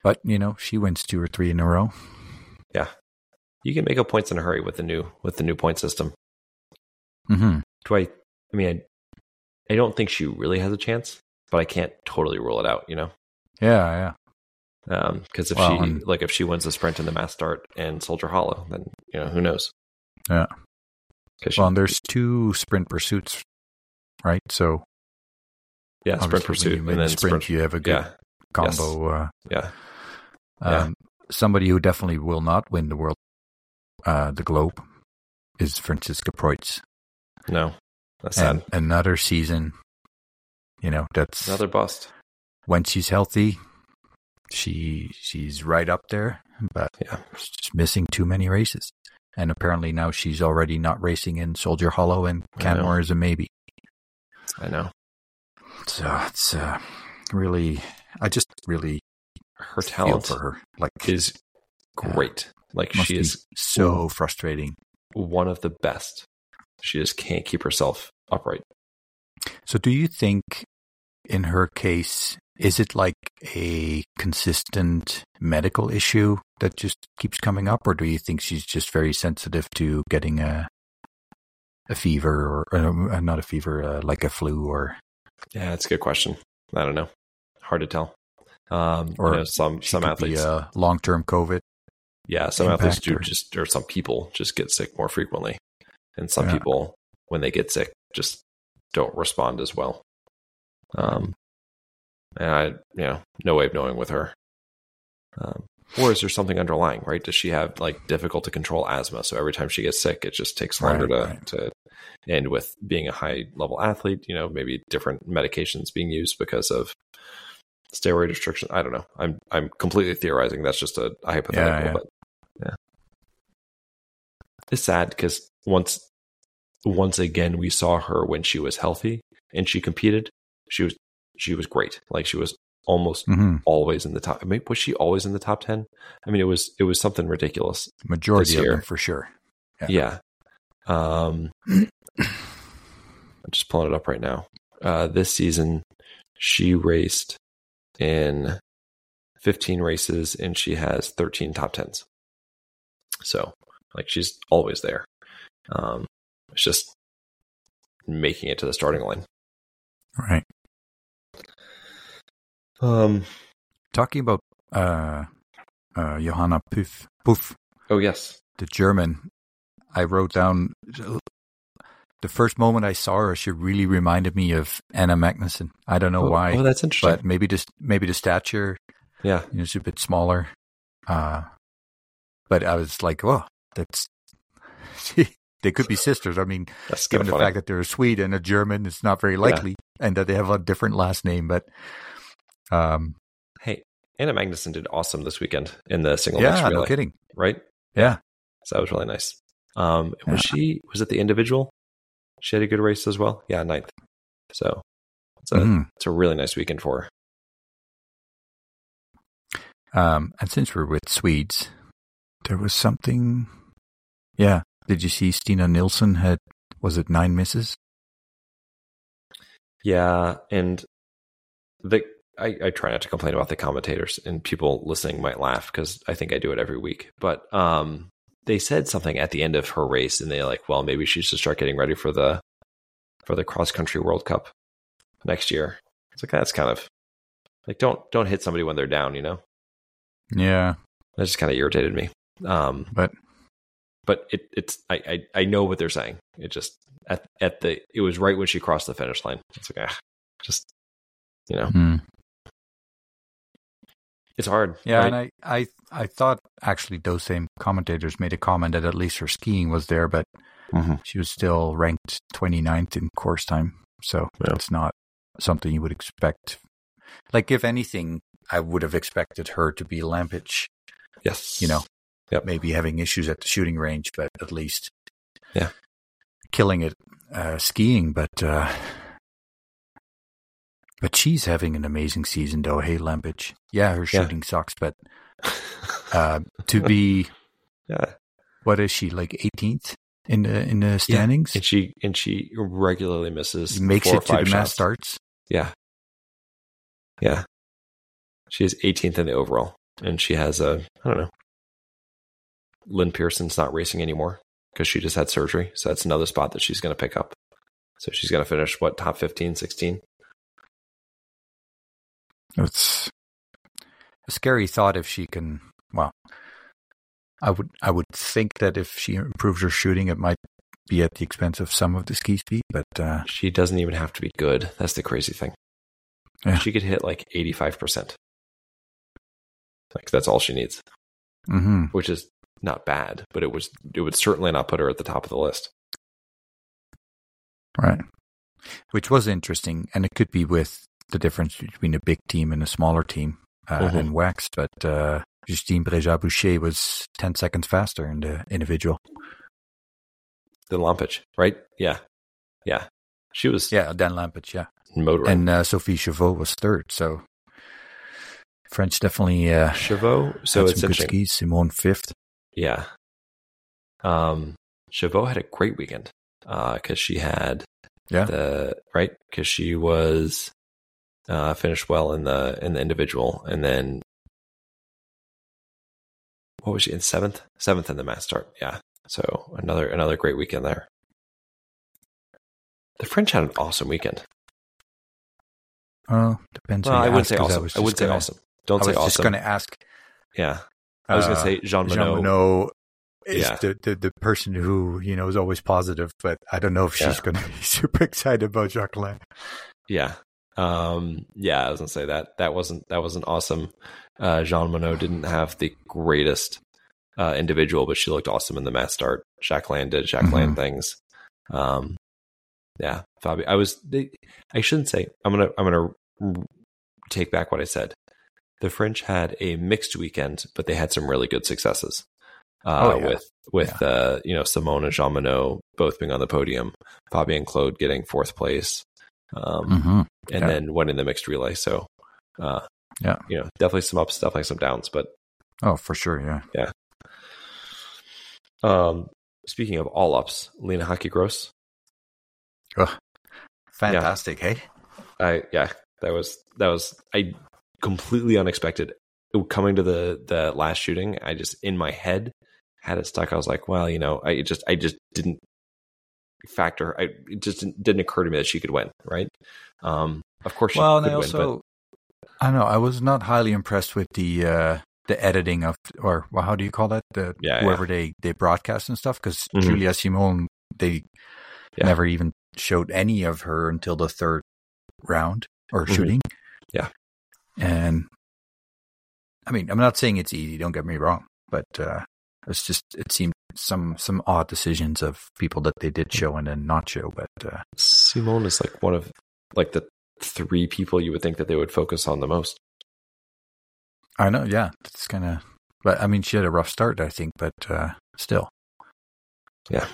But, she wins 2 or 3 in a row. Yeah. You can make up points in a hurry with the new point system. Mm-hmm. I don't think she really has a chance, but I can't totally rule it out, Yeah. Because if she wins the sprint and the mass start and Soldier Hollow, then, who knows? Yeah. And there's 2 sprint pursuits, right? So yeah, sprint pursuit, and then sprint, you have a good combo. Yes. Somebody who definitely will not win the Globe is Franziska Preuss. No, that's sad. Another season, that's another bust. When she's healthy, she's right up there, but she's just missing too many races. And apparently now she's already not racing in Soldier Hollow, and Canmore is a maybe. I know. So it's really, I just really her talent for her is great. She is so frustrating. One of the best. She just can't keep herself upright. So do you think in her case, is it like a consistent medical issue that just keeps coming up, or do you think she's just very sensitive to getting a fever or not a fever, like a flu or? Yeah, that's a good question. I don't know. Hard to tell. Or some athletes, be long-term COVID. Yeah, some athletes or some people just get sick more frequently, and some people, when they get sick, just don't respond as well. And no way of knowing with her. Or is there something underlying, right? Does she have difficult to control asthma? So every time she gets sick, it just takes longer to end with being a high level athlete, maybe different medications being used because of steroid restriction. I don't know. I'm completely theorizing. That's just a hypothetical, but it's sad because once again, we saw her when she was healthy and she competed. She was great. She was almost always in the top. Was she always in the top 10? It was something ridiculous. Majority of them for sure. Yeah. I'm just pulling it up right now. This season, she raced in 15 races and she has 13 top 10s. So, she's always there. It's just making it to the starting line. Right. Talking about Johanna Puff. Oh yes, the German. I wrote down the first moment I saw her. She really reminded me of Anna Magnussen. I don't know why. Oh, that's interesting. But maybe the stature. Yeah, she's a bit smaller. But I was like, oh, that's. They could be sisters. That's given the fact that they're a Swede and a German, it's not very likely, and that they have a different last name. But hey, Anna Magnussen did awesome this weekend in the single mix relay. No kidding, right? Yeah, so that was really nice. Was it the individual? She had a good race as well. Yeah, 9th. So it's a really nice weekend for her. And since we're with Swedes, there was something. Yeah. Did you see Stina Nilsson was it 9 misses? Yeah, and I try not to complain about the commentators, and people listening might laugh because I think I do it every week. But they said something at the end of her race, and they're like, well, maybe she should start getting ready for the cross country World Cup next year. It's that's kind of don't hit somebody when they're down, Yeah, that just kind of irritated me. But it's I know what they're saying. It just it was right when she crossed the finish line. It's it's hard. Yeah, right? and I thought actually those same commentators made a comment that at least her skiing was there, but she was still ranked 29th in course time. So it's not something you would expect. If anything, I would have expected her to be Lampage. Yes. Maybe having issues at the shooting range, but at least killing it skiing. But she's having an amazing season, though. Hey, Lampage. Yeah, her shooting sucks, but to be, what is she, 18th in the standings? Yeah. And she regularly misses. Makes 4 or it 5 to the shots. mass starts. Yeah. She is 18th in the overall. and she has I don't know. Lynn Pearson's not racing anymore because she just had surgery. So that's another spot that she's going to pick up. So she's going to finish, top 15, 16? It's a scary thought if she can, well, I would think that if she improves her shooting, it might be at the expense of some of the ski speed, but she doesn't even have to be good. That's the crazy thing. Yeah. She could hit like 85%. Like that's all she needs, which is not bad, but it would certainly not put her at the top of the list. Right. Which was interesting, and it could be with the difference between a big team and a smaller team in WEX, but Justine Breja-Boucher was 10 seconds faster in the individual. Than Lampic, right? Yeah. Yeah. She was... Yeah, Dan Lampic, yeah. Motoring. And Sophie Chauveau was third, so French definitely... Chauveau, so it's some good skis. Simone fifth. Yeah. Chauveau had a great weekend because she had because she was finished well in the individual, and then what was she in seventh in the mass start? Yeah, so another great weekend there. The French had an awesome weekend. Oh, depends. Well, I wouldn't say awesome. I would say awesome. Don't say awesome. I was just going to ask. Yeah, I was going to say Jean Monod. Jean Monod is the person who is always positive, but I don't know if she's going to be super excited about Jacqueline. Yeah. I was gonna say that wasn't awesome. Jean Monod didn't have the greatest individual, but she looked awesome in the mass start. Jacqueline did Jacqueline things. Fabi. I shouldn't say. I'm gonna take back what I said. The French had a mixed weekend, but they had some really good successes. With Simone and Jean Monod both being on the podium, Fabi and Claude getting fourth place. And then winning the mixed relay. So, definitely some ups, definitely some downs, but for sure, yeah. Speaking of all ups, Lena Hockey-Gross. Fantastic, hey? That was completely unexpected. Coming to the last shooting, I just in my head had it stuck. I was like, well, I just didn't factor. It just didn't occur to me that she could win, right? Of course she could win, but I know I was not highly impressed with the editing of, or how do you call that? Whoever they broadcast and stuff, because Julia Simone, they never even showed any of her until the third round or shooting. Yeah. And I mean, I'm not saying it's easy, don't get me wrong, but it seemed some odd decisions of people that they did show and then not show. But Simone is like one of the three people you would think that they would focus on the most. I know, yeah. It's kind of, but I mean, she had a rough start, I think, but still. Yeah.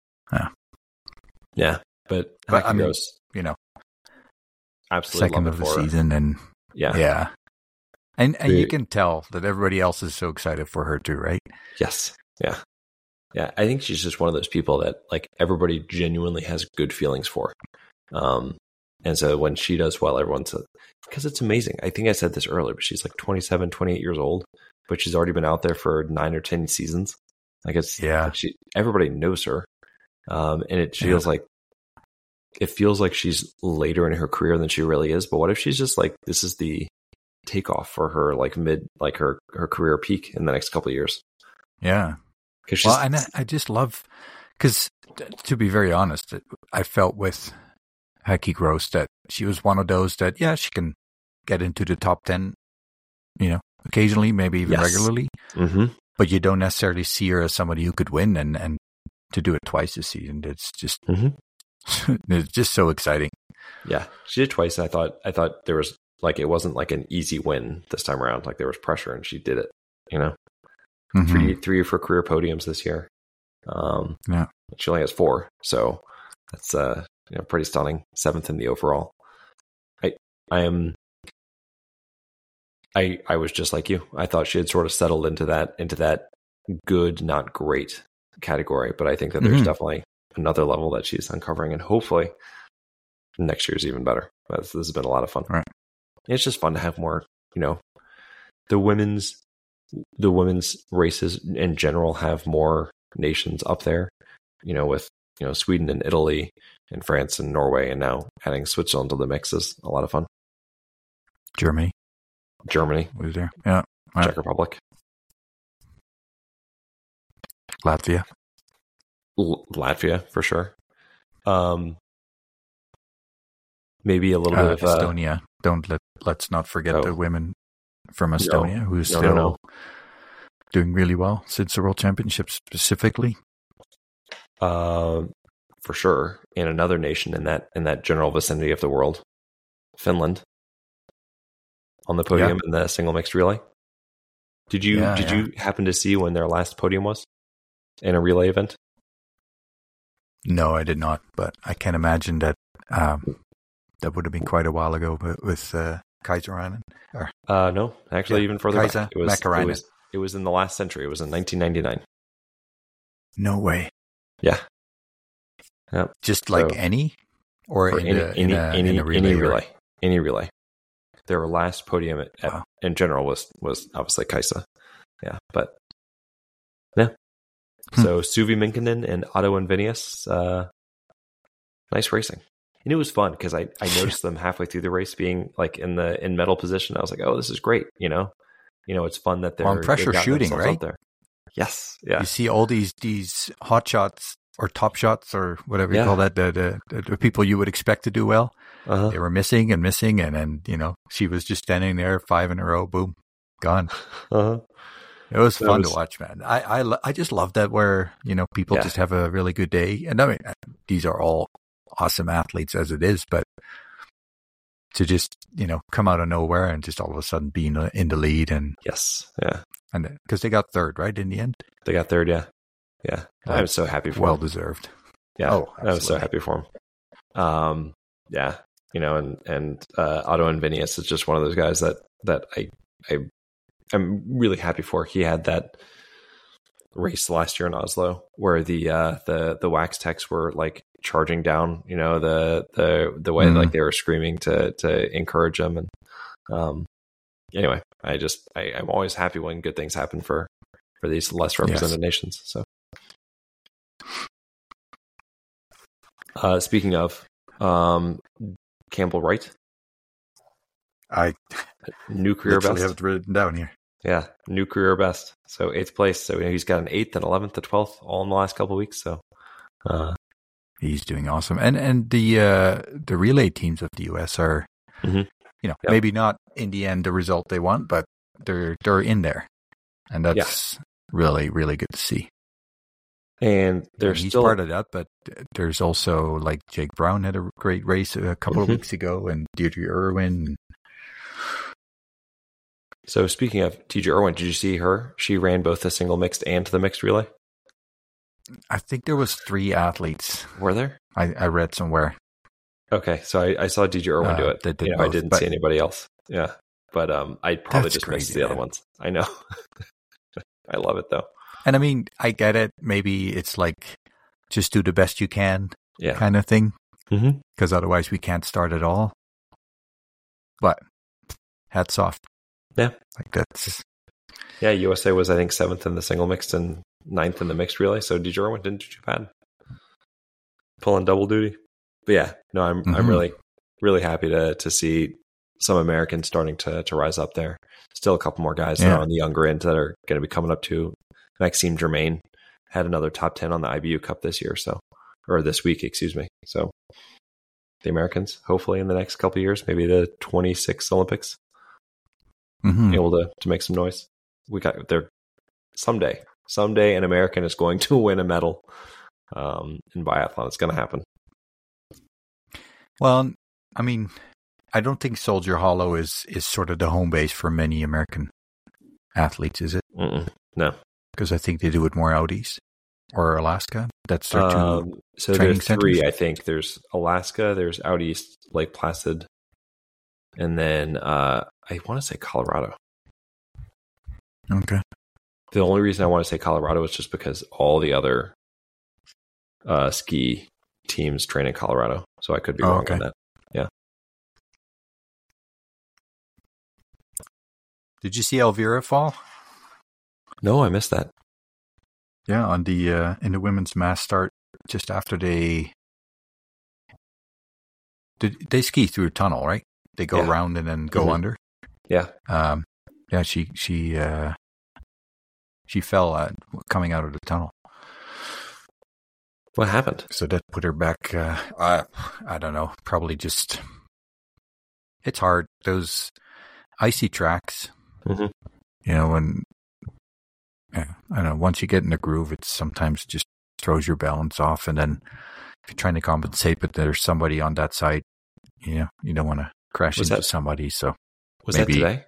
But I mean, absolutely second of the season, and and you can tell that everybody else is so excited for her too, right? Yes. Yeah. I think she's just one of those people that like everybody genuinely has good feelings for. And so when she does well, everyone's because it's amazing. I think I said this earlier, but she's like 27, 28 years old, but she's already been out there for 9 or 10 seasons. Like everybody knows her. And it feels like she's later in her career than she really is. But what if she's just like, this is the takeoff for her, like her career peak in the next couple of years? Yeah. And I just love, because to be very honest, I felt with Hockey-Gross that she was one of those that, she can get into the top 10, occasionally, maybe even regularly. But you don't necessarily see her as somebody who could win, and to do it twice this season, it's just it's just so exciting. Yeah, she did twice. I thought there was it wasn't like an easy win this time around. Like there was pressure, and she did it. Three of her career podiums this year. She only has 4, so that's pretty stunning. 7th in the overall. I was just like you. I thought she had sort of settled into that good, not great category, but I think that there's definitely another level that she's uncovering, and hopefully next year's even better. This has been a lot of fun. Right. It's just fun to have more, the women's the women's races in general have more nations up there, with, Sweden and Italy and France and Norway, and now adding Switzerland to the mix is a lot of fun. Germany was there. Yeah. Czech Republic. Latvia for sure. Maybe a little bit of Estonia. Let's not forget the women from Estonia who's still doing really well since the World Championships specifically. For sure. And another nation in that general vicinity of the world, Finland, on the podium in the single mixed relay. Did you happen to see when their last podium was in a relay event? No, I did not, but I can imagine that that would have been quite a while ago, but with Kaiserainen. No, actually, even further back. It was in the last century. It was in 1999. No way. Yeah. Just like any relay. Any relay. Their last podium in general was obviously Kaisa. Yeah, but yeah. So Suvi Minkkinen and Otto and Vinius, nice racing. And it was fun because I noticed them halfway through the race being like in medal position. I was like, oh, this is great. It's fun that they're on pressure shooting, right? There. Yes. Yeah. You see all these hot shots or top shots or whatever you call that, the people you would expect to do well. Uh-huh. They were missing, and then, she was just standing there 5 in a row, boom, gone. Uh-huh. It was fun to watch, man. I just love that where, people just have a really good day. And I mean, these are all awesome athletes as it is, but to just, come out of nowhere and just all of a sudden be in the lead. And yes. Yeah. And because they got third, right? In the end, they got third. Yeah. Yeah. I was so happy for well him. Deserved. Yeah. I was so happy for him. Yeah. And Otto and Vinius is just one of those guys that I'm really happy for. He had that race last year in Oslo where the wax techs were like charging down, the way like they were screaming to encourage him. And anyway, I'm always happy when good things happen for these less represented nations. So speaking of Campbell Wright, new career best. I have it written down here. Yeah, new career best. So 8th place. So he's got an 8th, an 11th, a 12th, all in the last couple of weeks. So he's doing awesome. And the relay teams of the US are, maybe not in the end the result they want, but they're in there, and that's really, really good to see. And he's still part of that, but there's also like Jake Brown had a great race a couple of weeks ago, and Deirdre Irwin. So speaking of Deirdre Irwin, did you see her? She ran both the single mixed and the mixed relay. I think there was 3 athletes. Were there? I read somewhere. Okay, so I saw Deirdre Irwin do it. I didn't see anybody else. Yeah, but I probably just missed the other ones. I know. I love it though. And I mean, I get it. Maybe it's like just do the best you can, kind of thing. Because otherwise, we can't start at all. But hats off. Yeah, like that's. Yeah, USA was I think 7th in the single mixed and 9th in the mixed relay. So Deirdre Irwin didn't do too bad, pulling double duty. But yeah, no, I'm really, really happy to see some Americans starting to rise up there. Still a couple more guys that are on the younger end that are going to be coming up too. Maxime Germain had another top 10 on the IBU Cup this week, excuse me. So the Americans, hopefully in the next couple of years, maybe the 26 Olympics, able to make some noise. We got there someday an American is going to win a medal in biathlon. It's going to happen. Well, I mean, I don't think Soldier Hollow is sort of the home base for many American athletes, is it? No. Because I think they do it more out east or Alaska. That's their 2 so training there's 3, centers. I think. There's Alaska, there's out east, Lake Placid, and then I want to say Colorado. Okay. The only reason I want to say Colorado is just because all the other ski teams train in Colorado. So I could be wrong on that. Yeah. Did you see Elvira fall? No, I missed that. Yeah, on the in the women's mass start, just after they ski through a tunnel, right? They go around and then go under. Yeah. Yeah, she fell coming out of the tunnel. What happened? So that put her back. I don't know. Probably just. It's hard. Those icy tracks. Mm-hmm. You know, when I don't know. Once you get in the groove, it sometimes just throws your balance off, and then if you're trying to compensate, but there's somebody on that side, you don't want to crash into somebody. So was that today?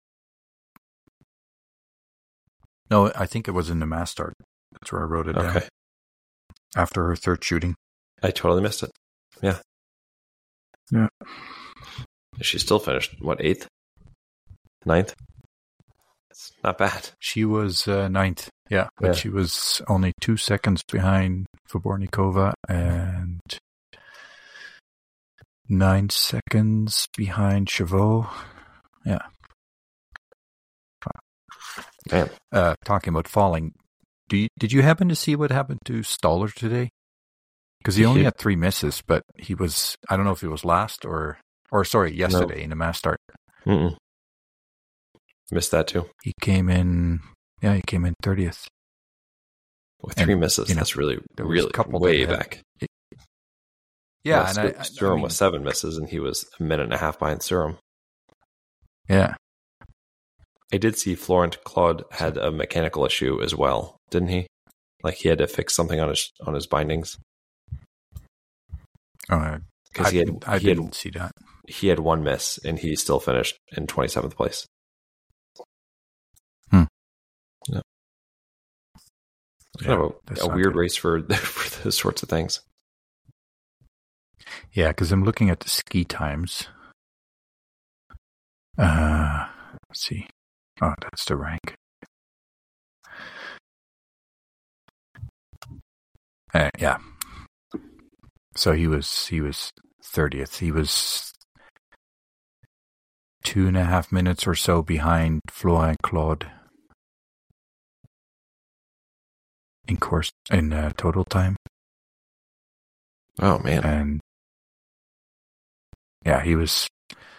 No, I think it was in the mass start. That's where I wrote it down. After her third shooting. I totally missed it. Yeah. Yeah. She still finished, what, 8th? 9th? It's not bad. She was 9th, yeah. But she was only 2 seconds behind Vobornikova and 9 seconds behind Chavot. Yeah. Man. Talking about falling, did you happen to see what happened to Stoller today? Because he only had 3 misses, but he was, I don't know if he was last yesterday in the mass start. Mm-mm. Missed that too. He came in 30th. With 3 misses, that's really way back. Yeah, and Surum was 7 misses, and he was a minute and a half behind Surum. Yeah. I did see Florent Claude had a mechanical issue as well, didn't he? Like he had to fix something on his bindings. Because I didn't see that. He had 1 miss, and he still finished in 27th place. Yeah. Kind of a weird race for those sorts of things. Yeah, because I'm looking at the ski times. Let's see. Oh, that's the rank. Yeah. So he was 30th. He was 2.5 minutes or so behind Florent Claude in total time. Oh man! And yeah, he was.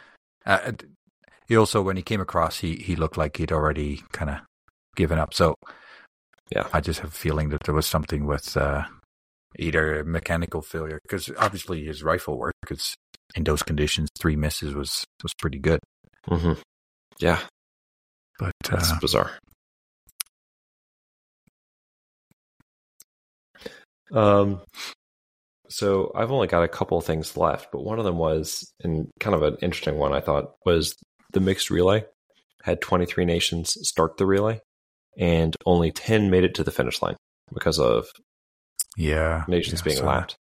He also, when he came across, he looked like he'd already kind of given up. So yeah, I just have a feeling that there was something with either mechanical failure, because obviously his rifle worked, because in those conditions 3 misses was pretty good. Mm-hmm. Yeah, but that's bizarre. So I've only got a couple of things left, but one of them was, and kind of an interesting one I thought, was the mixed relay. Had 23 nations start the relay, and only 10 made it to the finish line because of nations being lapped.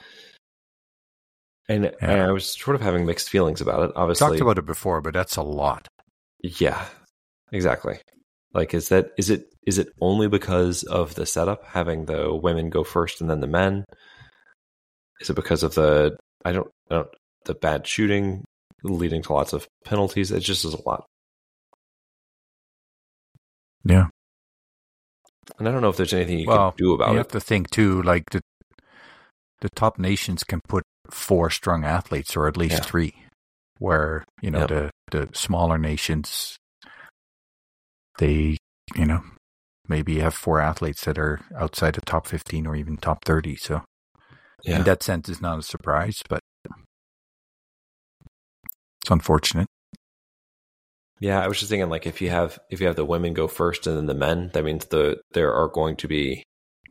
And I was sort of having mixed feelings about it. Obviously, talked about it before, but that's a lot. Yeah, exactly. Like, is it only because of the setup, having the women go first and then the men? Is it because of the bad shooting leading to lots of penalties? It just is a lot. Yeah. And I don't know if there's anything you can do about it. You have to think too, like the top nations can put 4 strong athletes, or at least 3, where, the smaller nations, they, maybe have 4 athletes that are outside the top 15 or even top 30. So in that sense, it's not a surprise, but it's unfortunate. Yeah, I was just thinking, like, if you have the women go first and then the men, that means there are going to be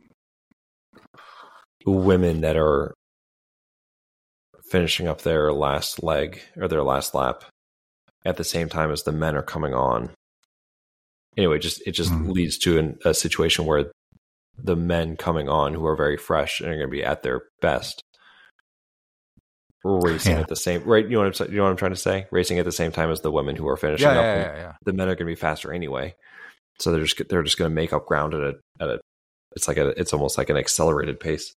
women that are finishing up their last leg or their last lap at the same time as the men are coming on. Anyway, it just leads to a situation where the men coming on, who are very fresh and are going to be at their best, racing at the same right. You know what I'm trying to say? Racing at the same time as the women who are finishing up. Yeah. The men are going to be faster anyway, so they're just going to make up ground at a. It's almost like an accelerated pace.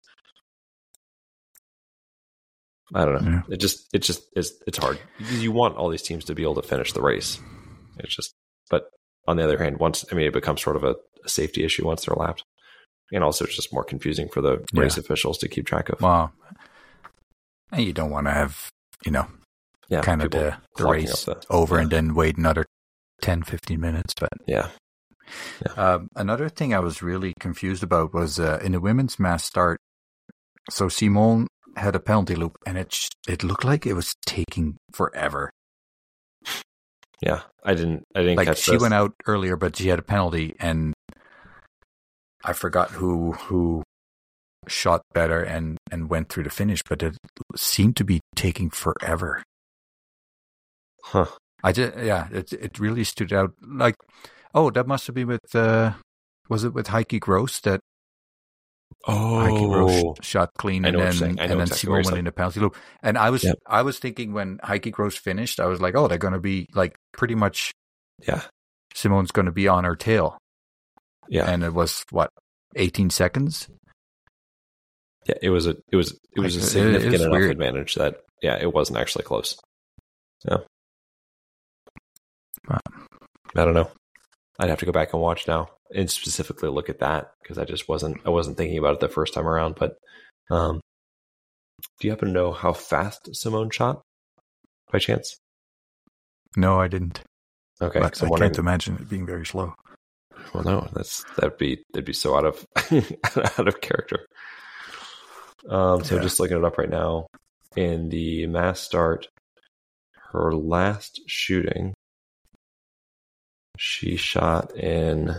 I don't know. Yeah. It's hard. You want all these teams to be able to finish the race. But on the other hand, it becomes sort of a safety issue once they're lapped. And also it's just more confusing for the race officials to keep track of. Well, and you don't want to have, kind of the race over and then wait another 10, 15 minutes. But another thing I was really confused about was in the women's mass start. So Simone had a penalty loop, and it looked like it was taking forever. Yeah, I didn't like catch she this. went out earlier, but she had a penalty, and I forgot who shot better and went through the finish, but it seemed to be taking forever. Huh. It really stood out. Like, that must have been with was it with Heike Gross that Heike Gross shot clean, and then Simone went in the penalty loop. And I was thinking when Heike Gross finished, I was like, they're going to be like pretty much, Simone's going to be on her tail. Yeah, and it was 18 seconds. Yeah, it was a significant enough advantage that it wasn't actually close. Yeah, I don't know. I'd have to go back and watch now and specifically look at that because I wasn't thinking about it the first time around. But do you happen to know how fast Simone shot by chance? No, I didn't. Okay, but I can't imagine it being very slow. Well, no, that'd be so out of out of character. So just looking it up right now, in the mass start, her last shooting, she shot in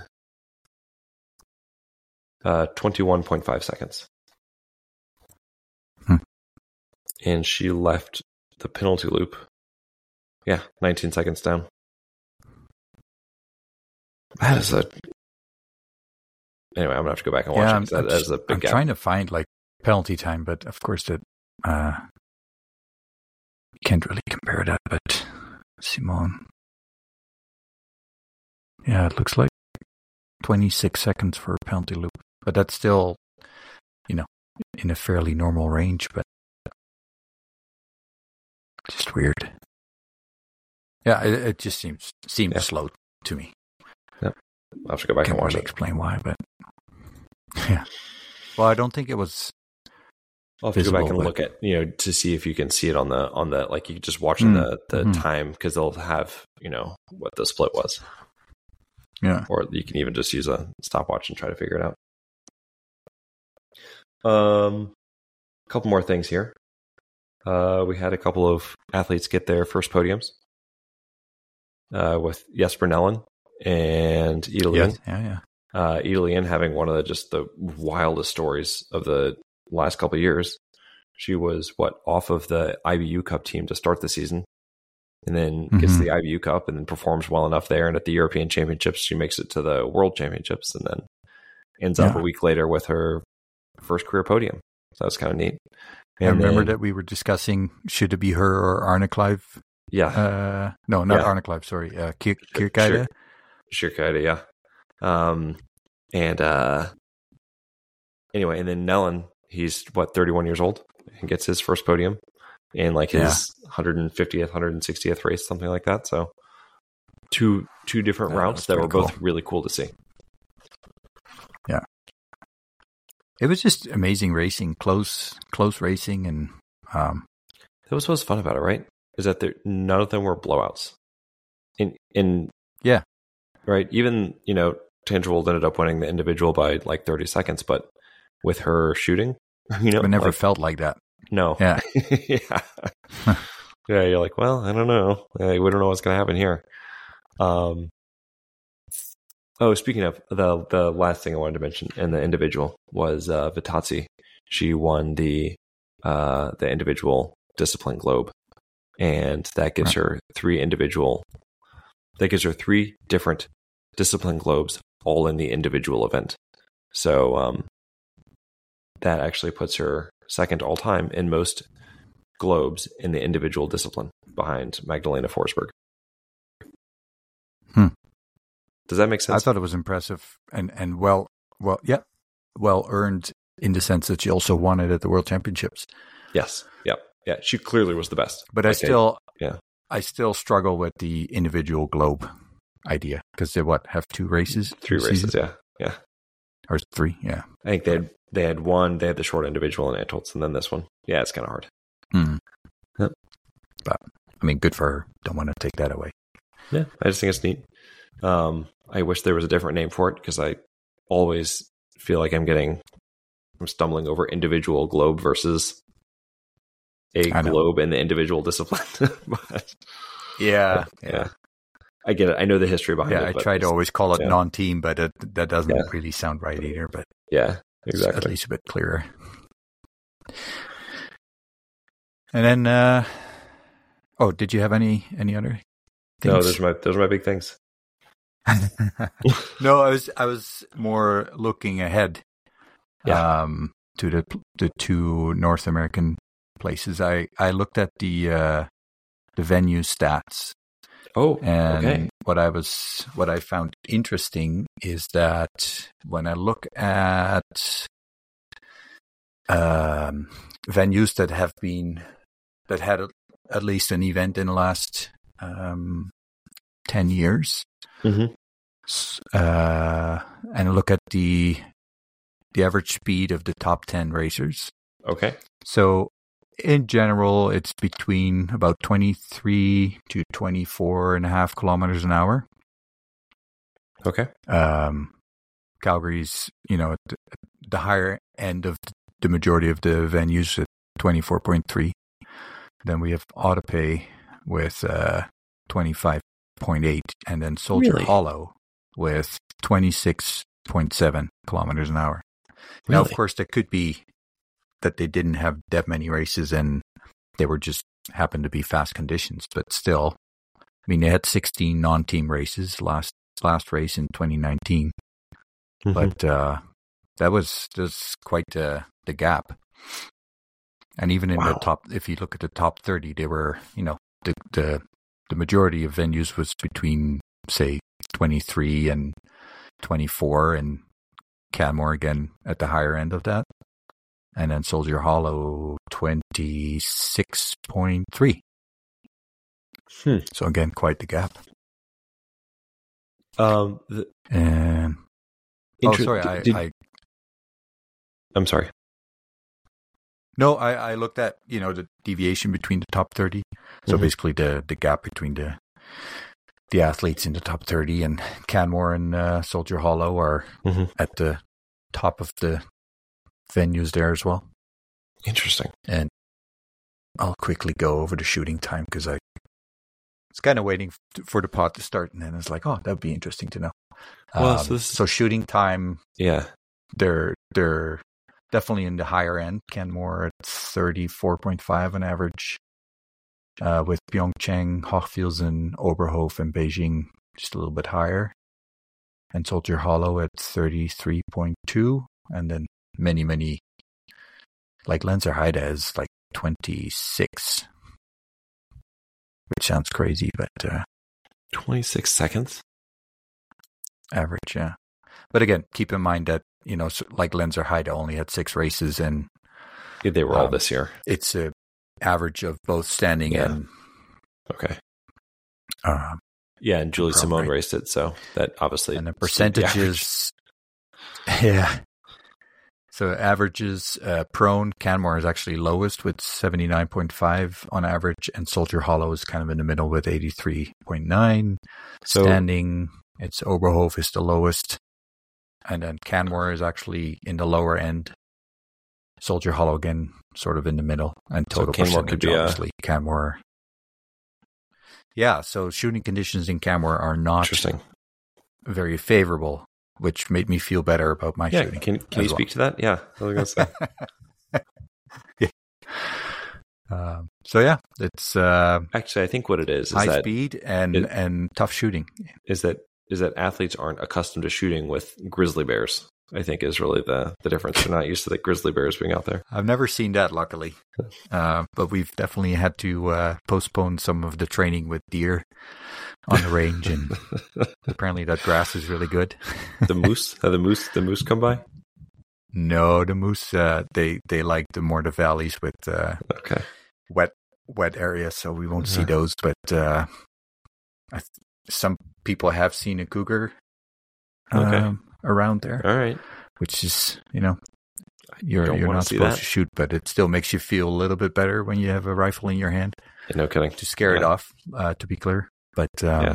21.5 seconds. And she left the penalty loop, 19 seconds down. That is anyway, I'm going to have to go back and watch it. That is a big gap. I'm trying to find penalty time, but of course that can't really compare that. But Simone, it looks like 26 seconds for a penalty loop, but that's still, in a fairly normal range. But just weird. Yeah, it just seems slow to me. Yep, I'll have to go back and watch it. Explain why, but yeah. Well, I don't think it was. I'll have to go back and look at, to see if you can see it on the like you just watching the time, because they'll have, what the split was. Yeah. Or you can even just use a stopwatch and try to figure it out. A couple more things here. We had a couple of athletes get their first podiums with Jesper Nellen and Idalien. Yeah. Idalien having one of the wildest stories of the last couple of years. She was off of the IBU Cup team to start the season, and then gets to the IBU Cup and then performs well enough there. And at the European Championships, she makes it to the World Championships, and then ends up a week later with her first career podium. So that's kind of neat. And I remember that we were discussing, should it be her or Arne Clive? Yeah. No, not Arne Clive, sorry. Kierkeide. Kierkeide, yeah. Anyway, and then Nellen, he's 31 years old and gets his first podium in his 150th, 160th race, something like that. So two different routes that were both really cool to see. Yeah. It was just amazing racing, close racing, and that was what's fun about it, right? Is that none of them were blowouts. Right. Even Tangerwold ended up winning the individual by 30 seconds, but with her shooting, it never felt like that. No. Yeah. Yeah. You're like, well, I don't know. We don't know what's going to happen here. Speaking of the last thing I wanted to mention in the individual was Vitazzi. She won the individual discipline globe, and that gives her three different discipline globes, all in the individual event. So that actually puts her second all time in most globes in the individual discipline, behind Magdalena Forsberg. Does that make sense? I thought it was impressive and well earned, in the sense that she also won it at the World Championships. Yes. Yep. Yeah. She clearly was the best. But I still struggle with the individual globe idea, because they have 2 races? 3 races, yeah. Yeah. Or 3, yeah. I think they had one. They had the short individual in Antholz, and then this one. Yeah, it's kind of hard. Yep. But I mean, good for her. Don't want to take that away. Yeah, I just think it's neat. I wish there was a different name for it because I always feel like I'm stumbling over individual globe versus a globe in the individual discipline. But, yeah. I get it. I know the history behind it. Yeah, I try to always call it non-team, but that doesn't really sound right either. But yeah, exactly. It's at least a bit clearer. And then, did you have any other things? No, those are my big things. No, I was more looking ahead. To the 2 North American places. I looked at the venue stats. Oh, and okay. What I found interesting is that when I look at venues that had at least an event in the last 10 years, mm-hmm. And I look at the average speed of the top 10 racers. Okay. So in general, it's between about 23 to 24.5 kilometers an hour. Okay. Calgary's, at the higher end of the majority of the venues at 24.3. Then we have Autopay with 25.8, and then Soldier Hollow with 26.7 kilometers an hour. Now, of course, that could be that they didn't have that many races and they were just happened to be fast conditions. But still, I mean, they had 16 non-team races last race in 2019. Mm-hmm. But that was quite the gap. And even in the top, if you look at the top 30, they were, the majority of venues was between, say, 23 and 24, and Canmore again at the higher end of that. And then Soldier Hollow, 26.3. So again, quite the gap. I'm sorry. No, I looked at, the deviation between the top 30. So basically the gap between the athletes in the top 30, and Canmore and Soldier Hollow are at the top of the venues there as well. Interesting. And I'll quickly go over the shooting time because I was kind of waiting for the pod to start, and then it's like, that would be interesting to know. So shooting time, they're definitely in the higher end. Canmore at 34.5 on average, with Pyeongchang, Hochfilzen, Oberhof, and Beijing just a little bit higher. And Soldier Hollow at 33.2, and then many, like Lenzerheide is like 26, which sounds crazy, but 26 seconds average, yeah. But again, keep in mind that like Lenzerheide only had 6 races, and they were all this year. It's a average of both standing and okay. And Julie Simone raced it, so that obviously, and the percentages, So averages, prone, Canmore is actually lowest with 79.5 on average, and Soldier Hollow is kind of in the middle with 83.9. Standing, it's Oberhof is the lowest, and then Canmore is actually in the lower end. Soldier Hollow again, sort of in the middle, and total Canmore could be obviously Canmore. Yeah, so shooting conditions in Canmore are not very favorable, which made me feel better about my shooting. Can you speak to that? Yeah, what was I going to say? It's actually, I think what it is high that speed and tough shooting. Is that athletes aren't accustomed to shooting with grizzly bears, I think is really the difference. They're not used to the grizzly bears being out there. I've never seen that, luckily. But we've definitely had to postpone some of the training with deer on the range, and apparently that grass is really good. The moose? Have the moose come by? No, the moose, they like the valleys with wet areas, so we won't see those. But some people have seen a cougar around there. All right. Which is, you're not supposed that. to shoot, but it still makes you feel a little bit better when you have a rifle in your hand. No kidding. To scare it off, to be clear. But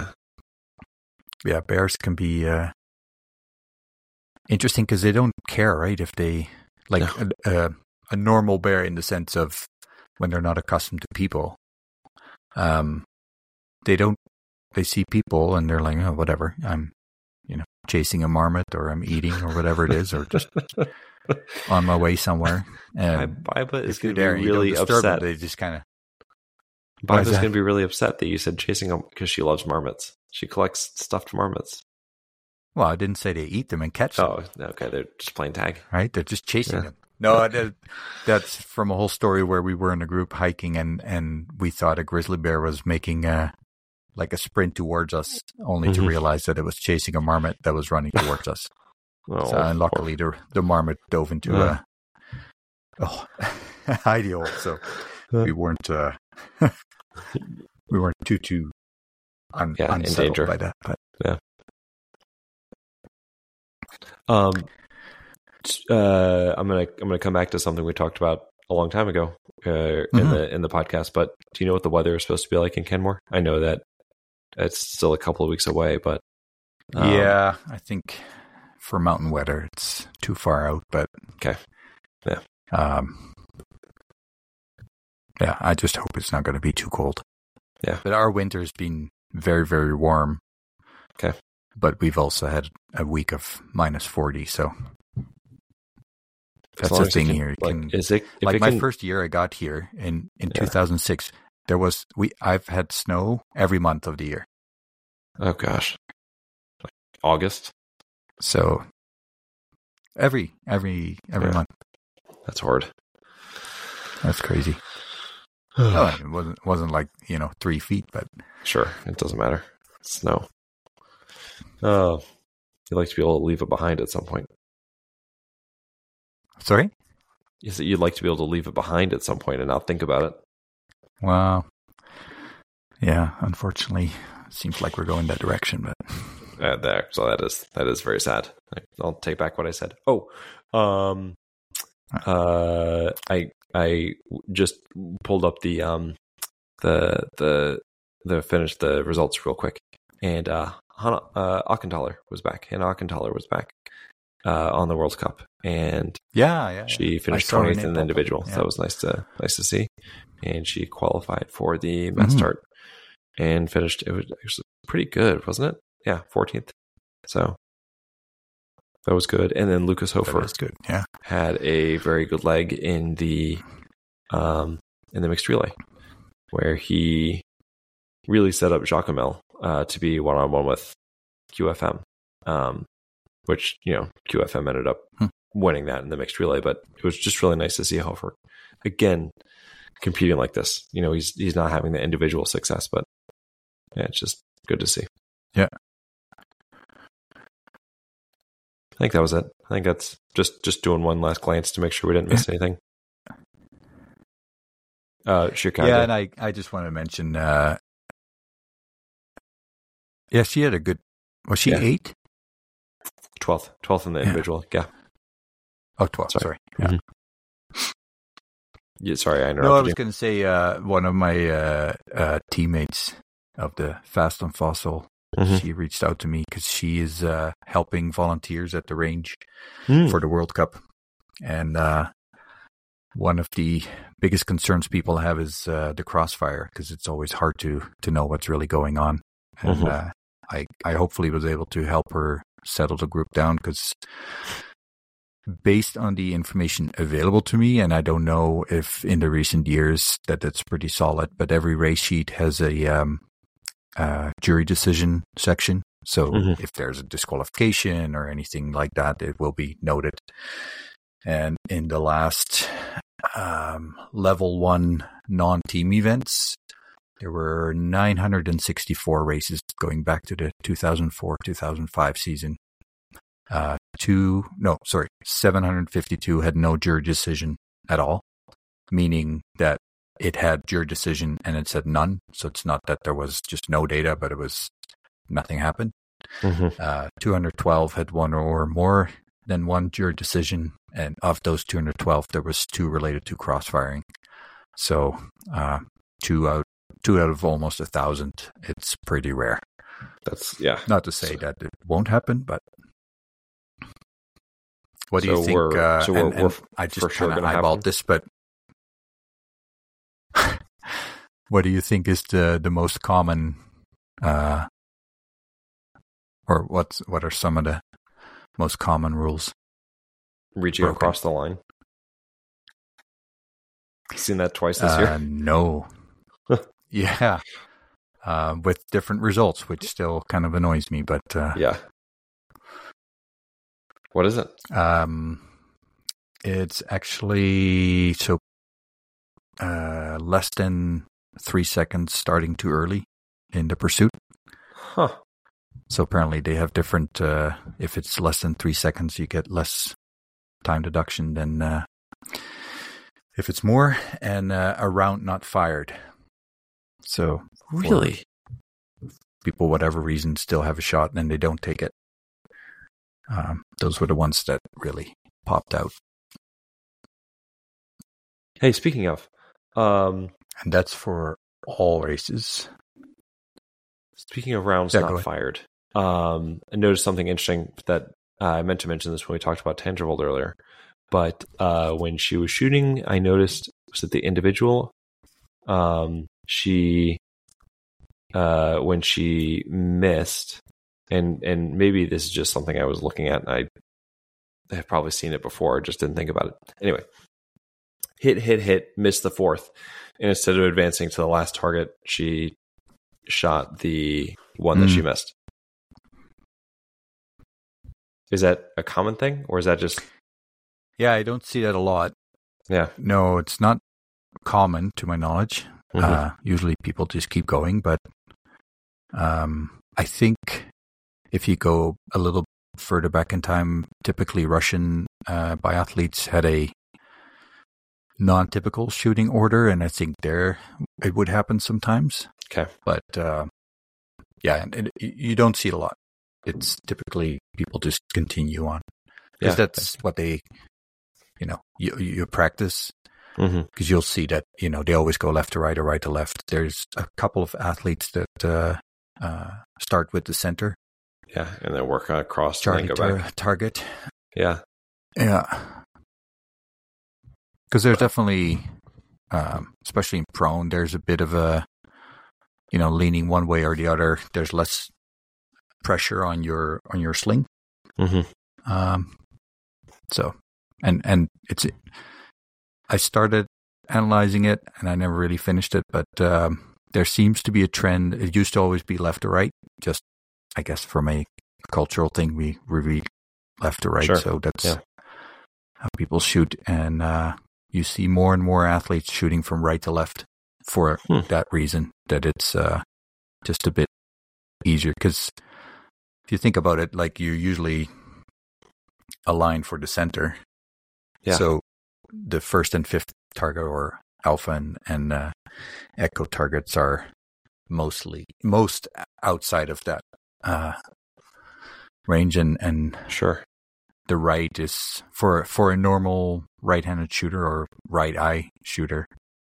bears can be interesting because they don't care, right? If they a normal bear in the sense of when they're not accustomed to people, they see people and they're like, oh, whatever, I'm chasing a marmot, or I'm eating, or whatever it is, or just on my way somewhere. And Baiba is going to be really upset. They just kind of. Baiba's going to be really upset that you said chasing them because she loves marmots. She collects stuffed marmots. Well, I didn't say they eat them and catch them. Oh, okay. They're just playing tag. Right? They're just chasing them. No, that's from a whole story where we were in a group hiking and we thought a grizzly bear was making a sprint towards us, only to realize that it was chasing a marmot that was running towards us. And luckily, the marmot dove into a hidey hole, so we weren't too in danger by that. But. I'm gonna come back to something we talked about a long time ago in the podcast. But do you know what the weather is supposed to be like in Kenmore? I know that it's still a couple of weeks away, but I think for mountain weather it's too far out. But okay, I just hope it's not going to be too cold. Yeah, but our winter's been very, very warm. Okay, but we've also had a week of -40, so. That's the thing here. My first year I got here in 2006, I've had snow every month of the year. Oh gosh, August. So every month. That's hard. That's crazy. It wasn't like 3 feet, but sure, it doesn't matter. It's snow. Oh, you'd like to be able to leave it behind at some point. Sorry? You said you'd like to be able to leave it behind at some point and not think about it. Well, yeah, unfortunately, it seems like we're going that direction, but so that is very sad. I'll take back what I said. I just pulled up the finished the results real quick, and Hannah Auchenthaler was back. Hannah Auchenthaler was back on the World Cup, and she finished 20th in the individual. So that was nice to see. And she qualified for the mass start and finished. It was actually pretty good, wasn't it? Yeah, 14th. So that was good. And then Lucas Hofer had a very good leg in the mixed relay, where he really set up Jacomel to be one-on-one with QFM, which QFM ended up winning that in the mixed relay. But it was just really nice to see Hofer again competing like this. He's not having the individual success, but it's just good to see. Yeah. I think that was it. I think that's just doing one last glance to make sure we didn't miss anything. Chicago. Yeah, and I just want to mention, she had a good, was she 8? 12th in the individual, yeah. Oh, 12, sorry. Yeah. Mm-hmm. Yeah, sorry, I interrupted you. No, I was going to say one of my teammates of the Fast and Fossil, she reached out to me because she is helping volunteers at the range for the World Cup. And one of the biggest concerns people have is the crossfire, because it's always hard to know what's really going on. And I hopefully was able to help her settle the group down, because based on the information available to me, and I don't know if in the recent years that's pretty solid, but every race sheet has a jury decision section. So if there's a disqualification or anything like that, it will be noted. And in the last level 1 non-team events, there were 964 races going back to the 2004-2005 season. 752 had no jury decision at all, meaning that it had jury decision and it said none. So it's not that there was just no data, but it was nothing happened. Mm-hmm. 212 had one or more than one jury decision, and of those 212, there was 2 related to crossfiring. So 2 out of almost 1,000. It's pretty rare. That's Not to say that it won't happen, but what do you think? We're I just for sure kind of gonna eyeballed happen. this, but what do you think is the most common, or what are some of the most common rules? Reaching across the line. Seen that twice this year? No. Yeah. With different results, which still kind of annoys me, but yeah. What is it? It's actually less than 3 seconds starting too early in the pursuit. Huh. So apparently they have different, if it's less than 3 seconds, you get less time deduction than if it's more, and a round not fired. So really, people, whatever reason, still have a shot and they don't take it. Those were the ones that really popped out. Hey, speaking of, and that's for all races. Speaking of rounds not fired, I noticed something interesting that I meant to mention this when we talked about Tangervold earlier. But when she was shooting, I noticed, was it the individual? She when she missed, and maybe this is just something I was looking at, and I have probably seen it before, just didn't think about it. Anyway, hit, missed the 4th, and instead of advancing to the last target, she shot the one that she missed. Is that a common thing, or is that just... Yeah, I don't see that a lot. Yeah. No, it's not common to my knowledge. Usually people just keep going, but I think if you go a little further back in time, typically Russian biathletes had a non-typical shooting order, and I think there it would happen sometimes. Okay. But yeah, you don't see it a lot. It's typically people just continue on. Because that's what they... you practice, because you'll see that, they always go left to right or right to left. There's a couple of athletes that start with the center. Yeah, and then work across Charlie and then go back. Target. Yeah. Yeah. Because there's definitely, especially in prone, there's a bit of a, leaning one way or the other. There's less pressure on your sling. So... And it's, I started analyzing it and I never really finished it, but there seems to be a trend. It used to always be left to right, just, I guess, from a cultural thing, we read left to right. Sure. So that's how people shoot. And you see more and more athletes shooting from right to left for that reason, that it's just a bit easier. Because if you think about it, like you usually align for the center. Yeah. So the 1st and 5th target, or alpha and echo targets, are most outside of that range, and sure, the right is for a normal right-handed shooter or right eye shooter.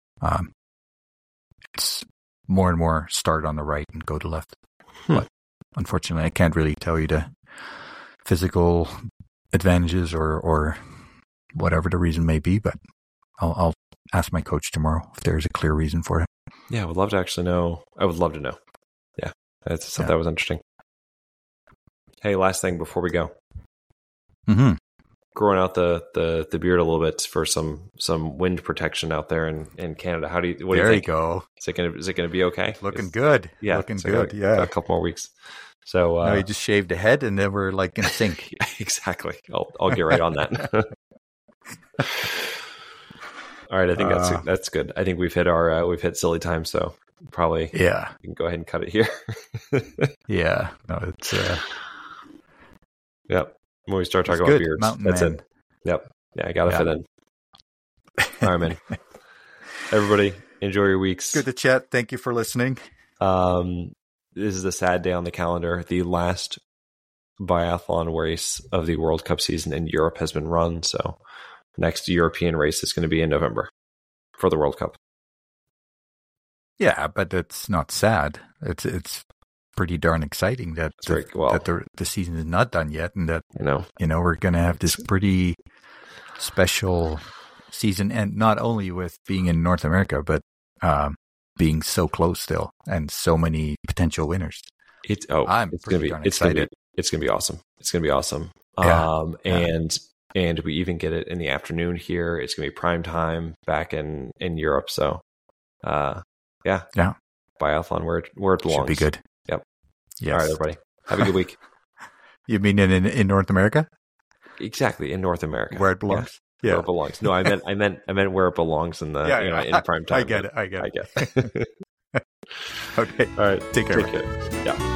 It's more and more start on the right and go to left. But unfortunately, I can't really tell you the physical advantages or whatever the reason may be, but I'll ask my coach tomorrow if there's a clear reason for it. Yeah, I would love to actually know. I would love to know. Yeah, that's something that was interesting. Hey, last thing before we go. Growing out the beard a little bit for some wind protection out there in Canada. What do you think? There you go. Is it gonna be okay? Looking good. Yeah, looking good. Yeah, a couple more weeks. So no, you just shaved the head, and then we're like in sync. Yeah, exactly. I'll get right on that. All right, I think that's good. I think we've hit silly time, so probably we can go ahead and cut it here. Yeah, no, it's yep. When we start talking about beards, that's man. it. Yep. Yeah, I gotta fit in. All right, man. Everybody, enjoy your weeks. Good to chat. Thank you for listening. this is a sad day on the calendar. The last biathlon race of the World Cup season in Europe has been run. So next European race is going to be in November for the World Cup. Yeah, but it's not sad. It's pretty darn exciting that the season is not done yet, and that we're going to have this pretty special season, and not only with being in North America, but being so close still, and so many potential winners. It's going to be awesome. It's going to be awesome. Yeah. And we even get it in the afternoon here. It's going to be prime time back in Europe. So, yeah. Biathlon where it belongs. Should be good. Yep. Yes. All right, everybody. Have a good week. You mean in North America? Exactly, in North America, where it belongs. Yeah. Where it belongs. No, I meant where it belongs in the in prime time. I get it. I get it. Okay. All right. Take care. Yeah.